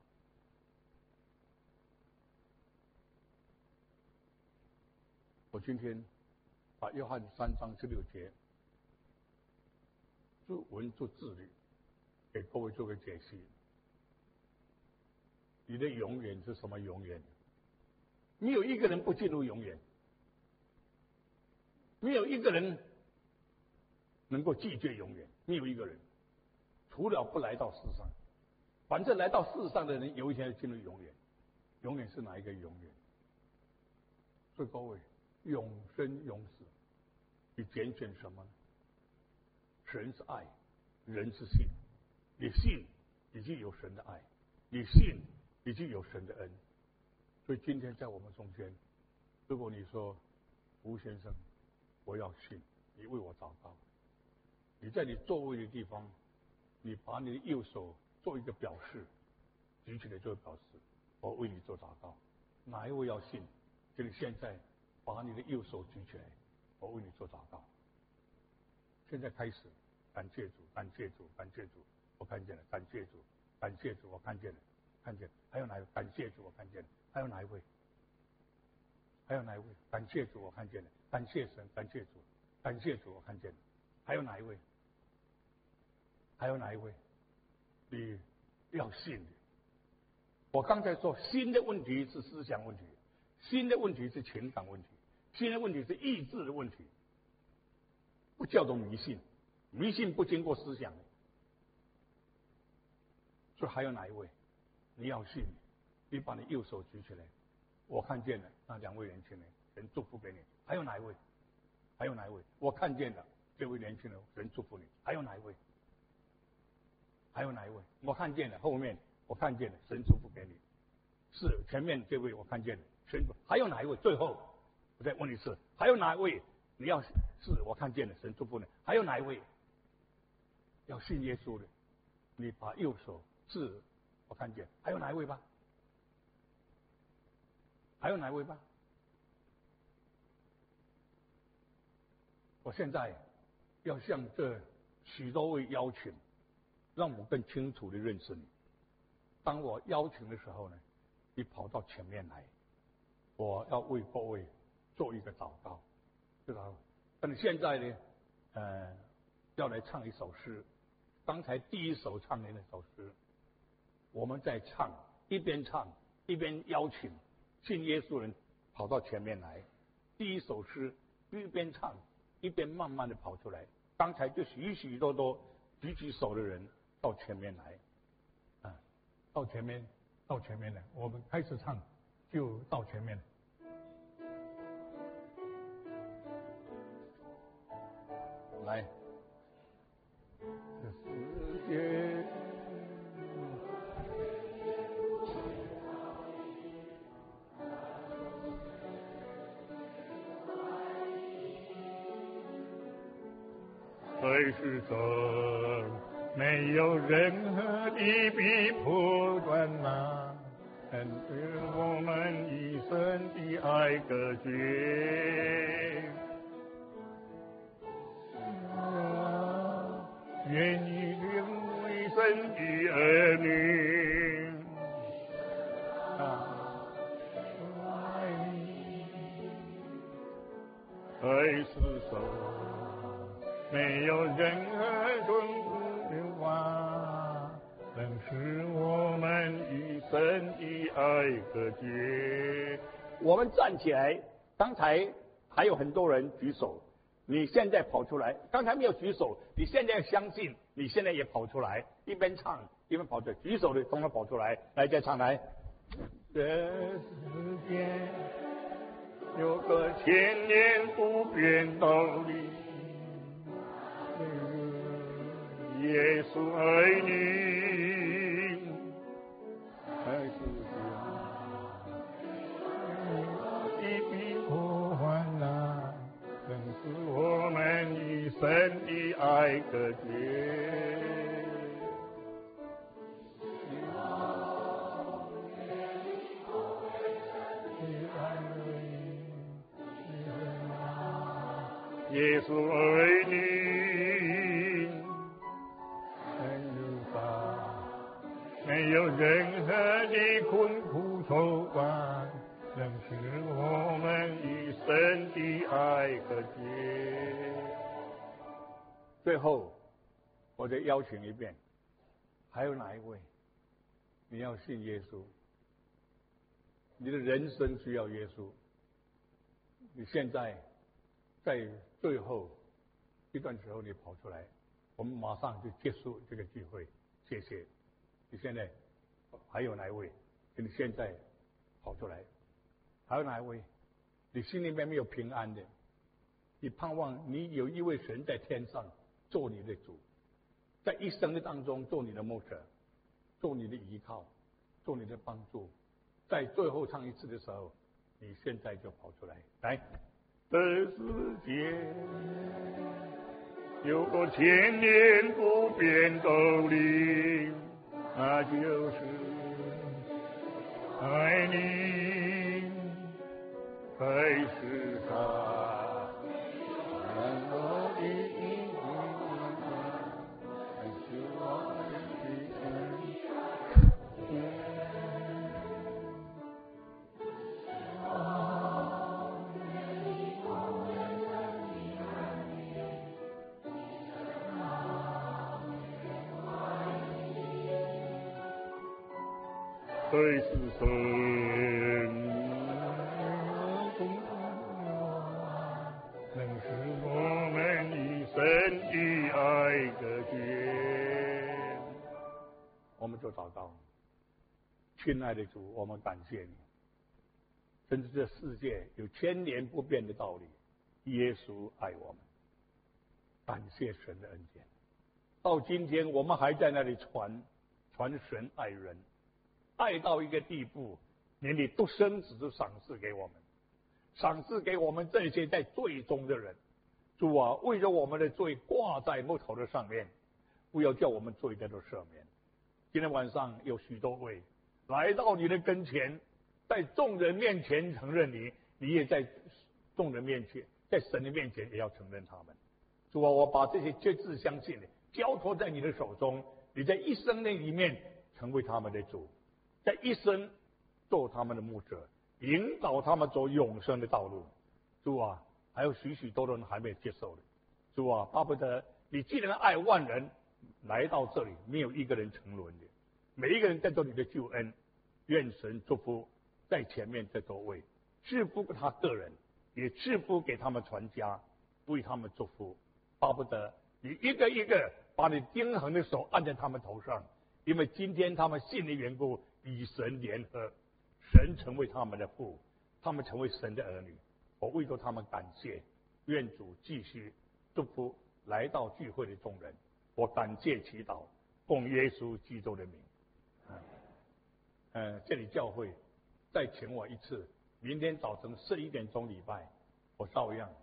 我今天把约翰三章十六节注文做字律，给各位做个解析。你的永远是什么永远？没有一个人不进入永远，没有一个人能够拒绝永远，没有一个人，除了不来到世上。反正来到世上的人，有一天要进入永远。永远是哪一个永远？所以各位，永生永死，你拣选什么呢？神是爱，人是信。你信，你就有神的爱；你信，你就有神的恩。所以今天在我们中间，如果你说吴先生，我要信，你为我祷告。你在你座位的地方，你把你的右手做一个表示，举起来做表示，我为你做祷告。哪一位要信？就你现在把你的右手举起来，我为你做祷告。现在开始，感谢主，感谢主，感谢主，我看见了，感谢主，感谢主，我看见了，看见了。还有哪一位？感谢主，我看见了。还有哪一位？还有哪一位？感谢主，我看见了。感谢神，感谢主，感谢主，我看见了。还有哪一位？还有哪一位？你要信的。我刚才说，心的问题是思想问题，心的问题是情感问题，心的问题是意志的问题，不叫做迷信。迷信不经过思想的。所以还有哪一位？你要信，你把你右手举起来，我看见了那两位年轻人，神祝福给你。还有哪一位？还有哪一位？我看见了这位年轻人，神祝福你。还有哪一位？还有哪一位？我看见了后面，我看见了神祝福给你。是前面这位我看见了神祝福。还有哪一位？最后我再问一次，还有哪一位？你要是我看见了神祝福你。还有哪一位？要信耶稣的，你把右手是我看见，还有哪一位吧？还有哪一位吧？我现在要向这许多位邀请，让我更清楚的认识你。当我邀请的时候呢，你跑到前面来，我要为各位做一个祷告，知道吗？但是现在呢，呃，要来唱一首诗。刚才第一首唱的那首诗，我们在唱，一边唱一边邀请信耶稣人跑到前面来。第一首诗一边唱一边慢慢的跑出来。刚才就许许多多举起手的人到前面来，啊，到前面，到前面来，我们开始唱，就到前面。来，这世界在世上没有任何的逼迫困难，能使我们一生的爱隔绝。愿你成为神的儿女，啊，爱你，在世上没有任何痛苦的话，能使我们与神的爱隔绝。 我们站起来，刚才还有很多人举手，你现在跑出来，刚才没有举手，你现在要相信，你现在也跑出来，一边唱一边跑出来，举手的统统跑出来，来再唱来。 这世间有个千年不变道理，耶稣爱你，爱世上一笔破患难，能使我们与神的爱隔绝。耶稣爱你，没有法，没有任何的困苦愁烦，能使我们与神的爱隔绝。 最后，我再邀请一遍，还有哪一位？你要信耶稣，你的人生需要耶稣。你现在在最后一段时候你跑出来，我们马上就结束这个聚会。谢谢。你现在还有哪一位？你现在跑出来，还有哪一位？你心里面没有平安的，你盼望你有一位神在天上做你的主，在一生的当中做你的牧者，做你的依靠，做你的帮助。在最后唱一次的时候，你现在就跑出来，来。 这世界有个千年不变道理，那就是爱你，在世上任何的因果，还是我的恩。在世上能使我们与神的爱隔绝。 我们做祷告。亲爱的主，我们感谢你，甚至这世界有千年不变的道理，耶稣爱我们，感谢神的恩典。到今天我们还在那里传传神爱人，爱到一个地步，连你独生子都赏赐给我们，赏赐给我们这些在罪中的人。主啊，为了我们的罪挂在木头的上面，不要叫我们罪得到赦免。 今天晚上有许多位来到你的跟前，在众人面前承认你，你也在众人面前，在神的面前也要承认他们。主啊，我把这些决志相信的交托在你的手中，你在一生那里面成为他们的主，在一生做他们的牧者，引导他们走永生的道路。主啊，还有许许多多人还没有接受的。主啊，巴不得你既然爱万人，来到这里没有一个人沉沦的，每一个人在做你的救恩。愿神祝福在前面这座位，赐福给他个人，也赐福给他们全家，为他们祝福。巴不得你一个一个把你钉痕的手按在他们头上，因为今天他们信的缘故，与神联合，神成为他们的父，他们成为神的儿女。我为着他们感谢，愿主继续祝福来到聚会的众人。我感谢祈祷，奉耶稣基督的名。呃，这里教会再请我一次，明天早晨十一点钟礼拜，我照样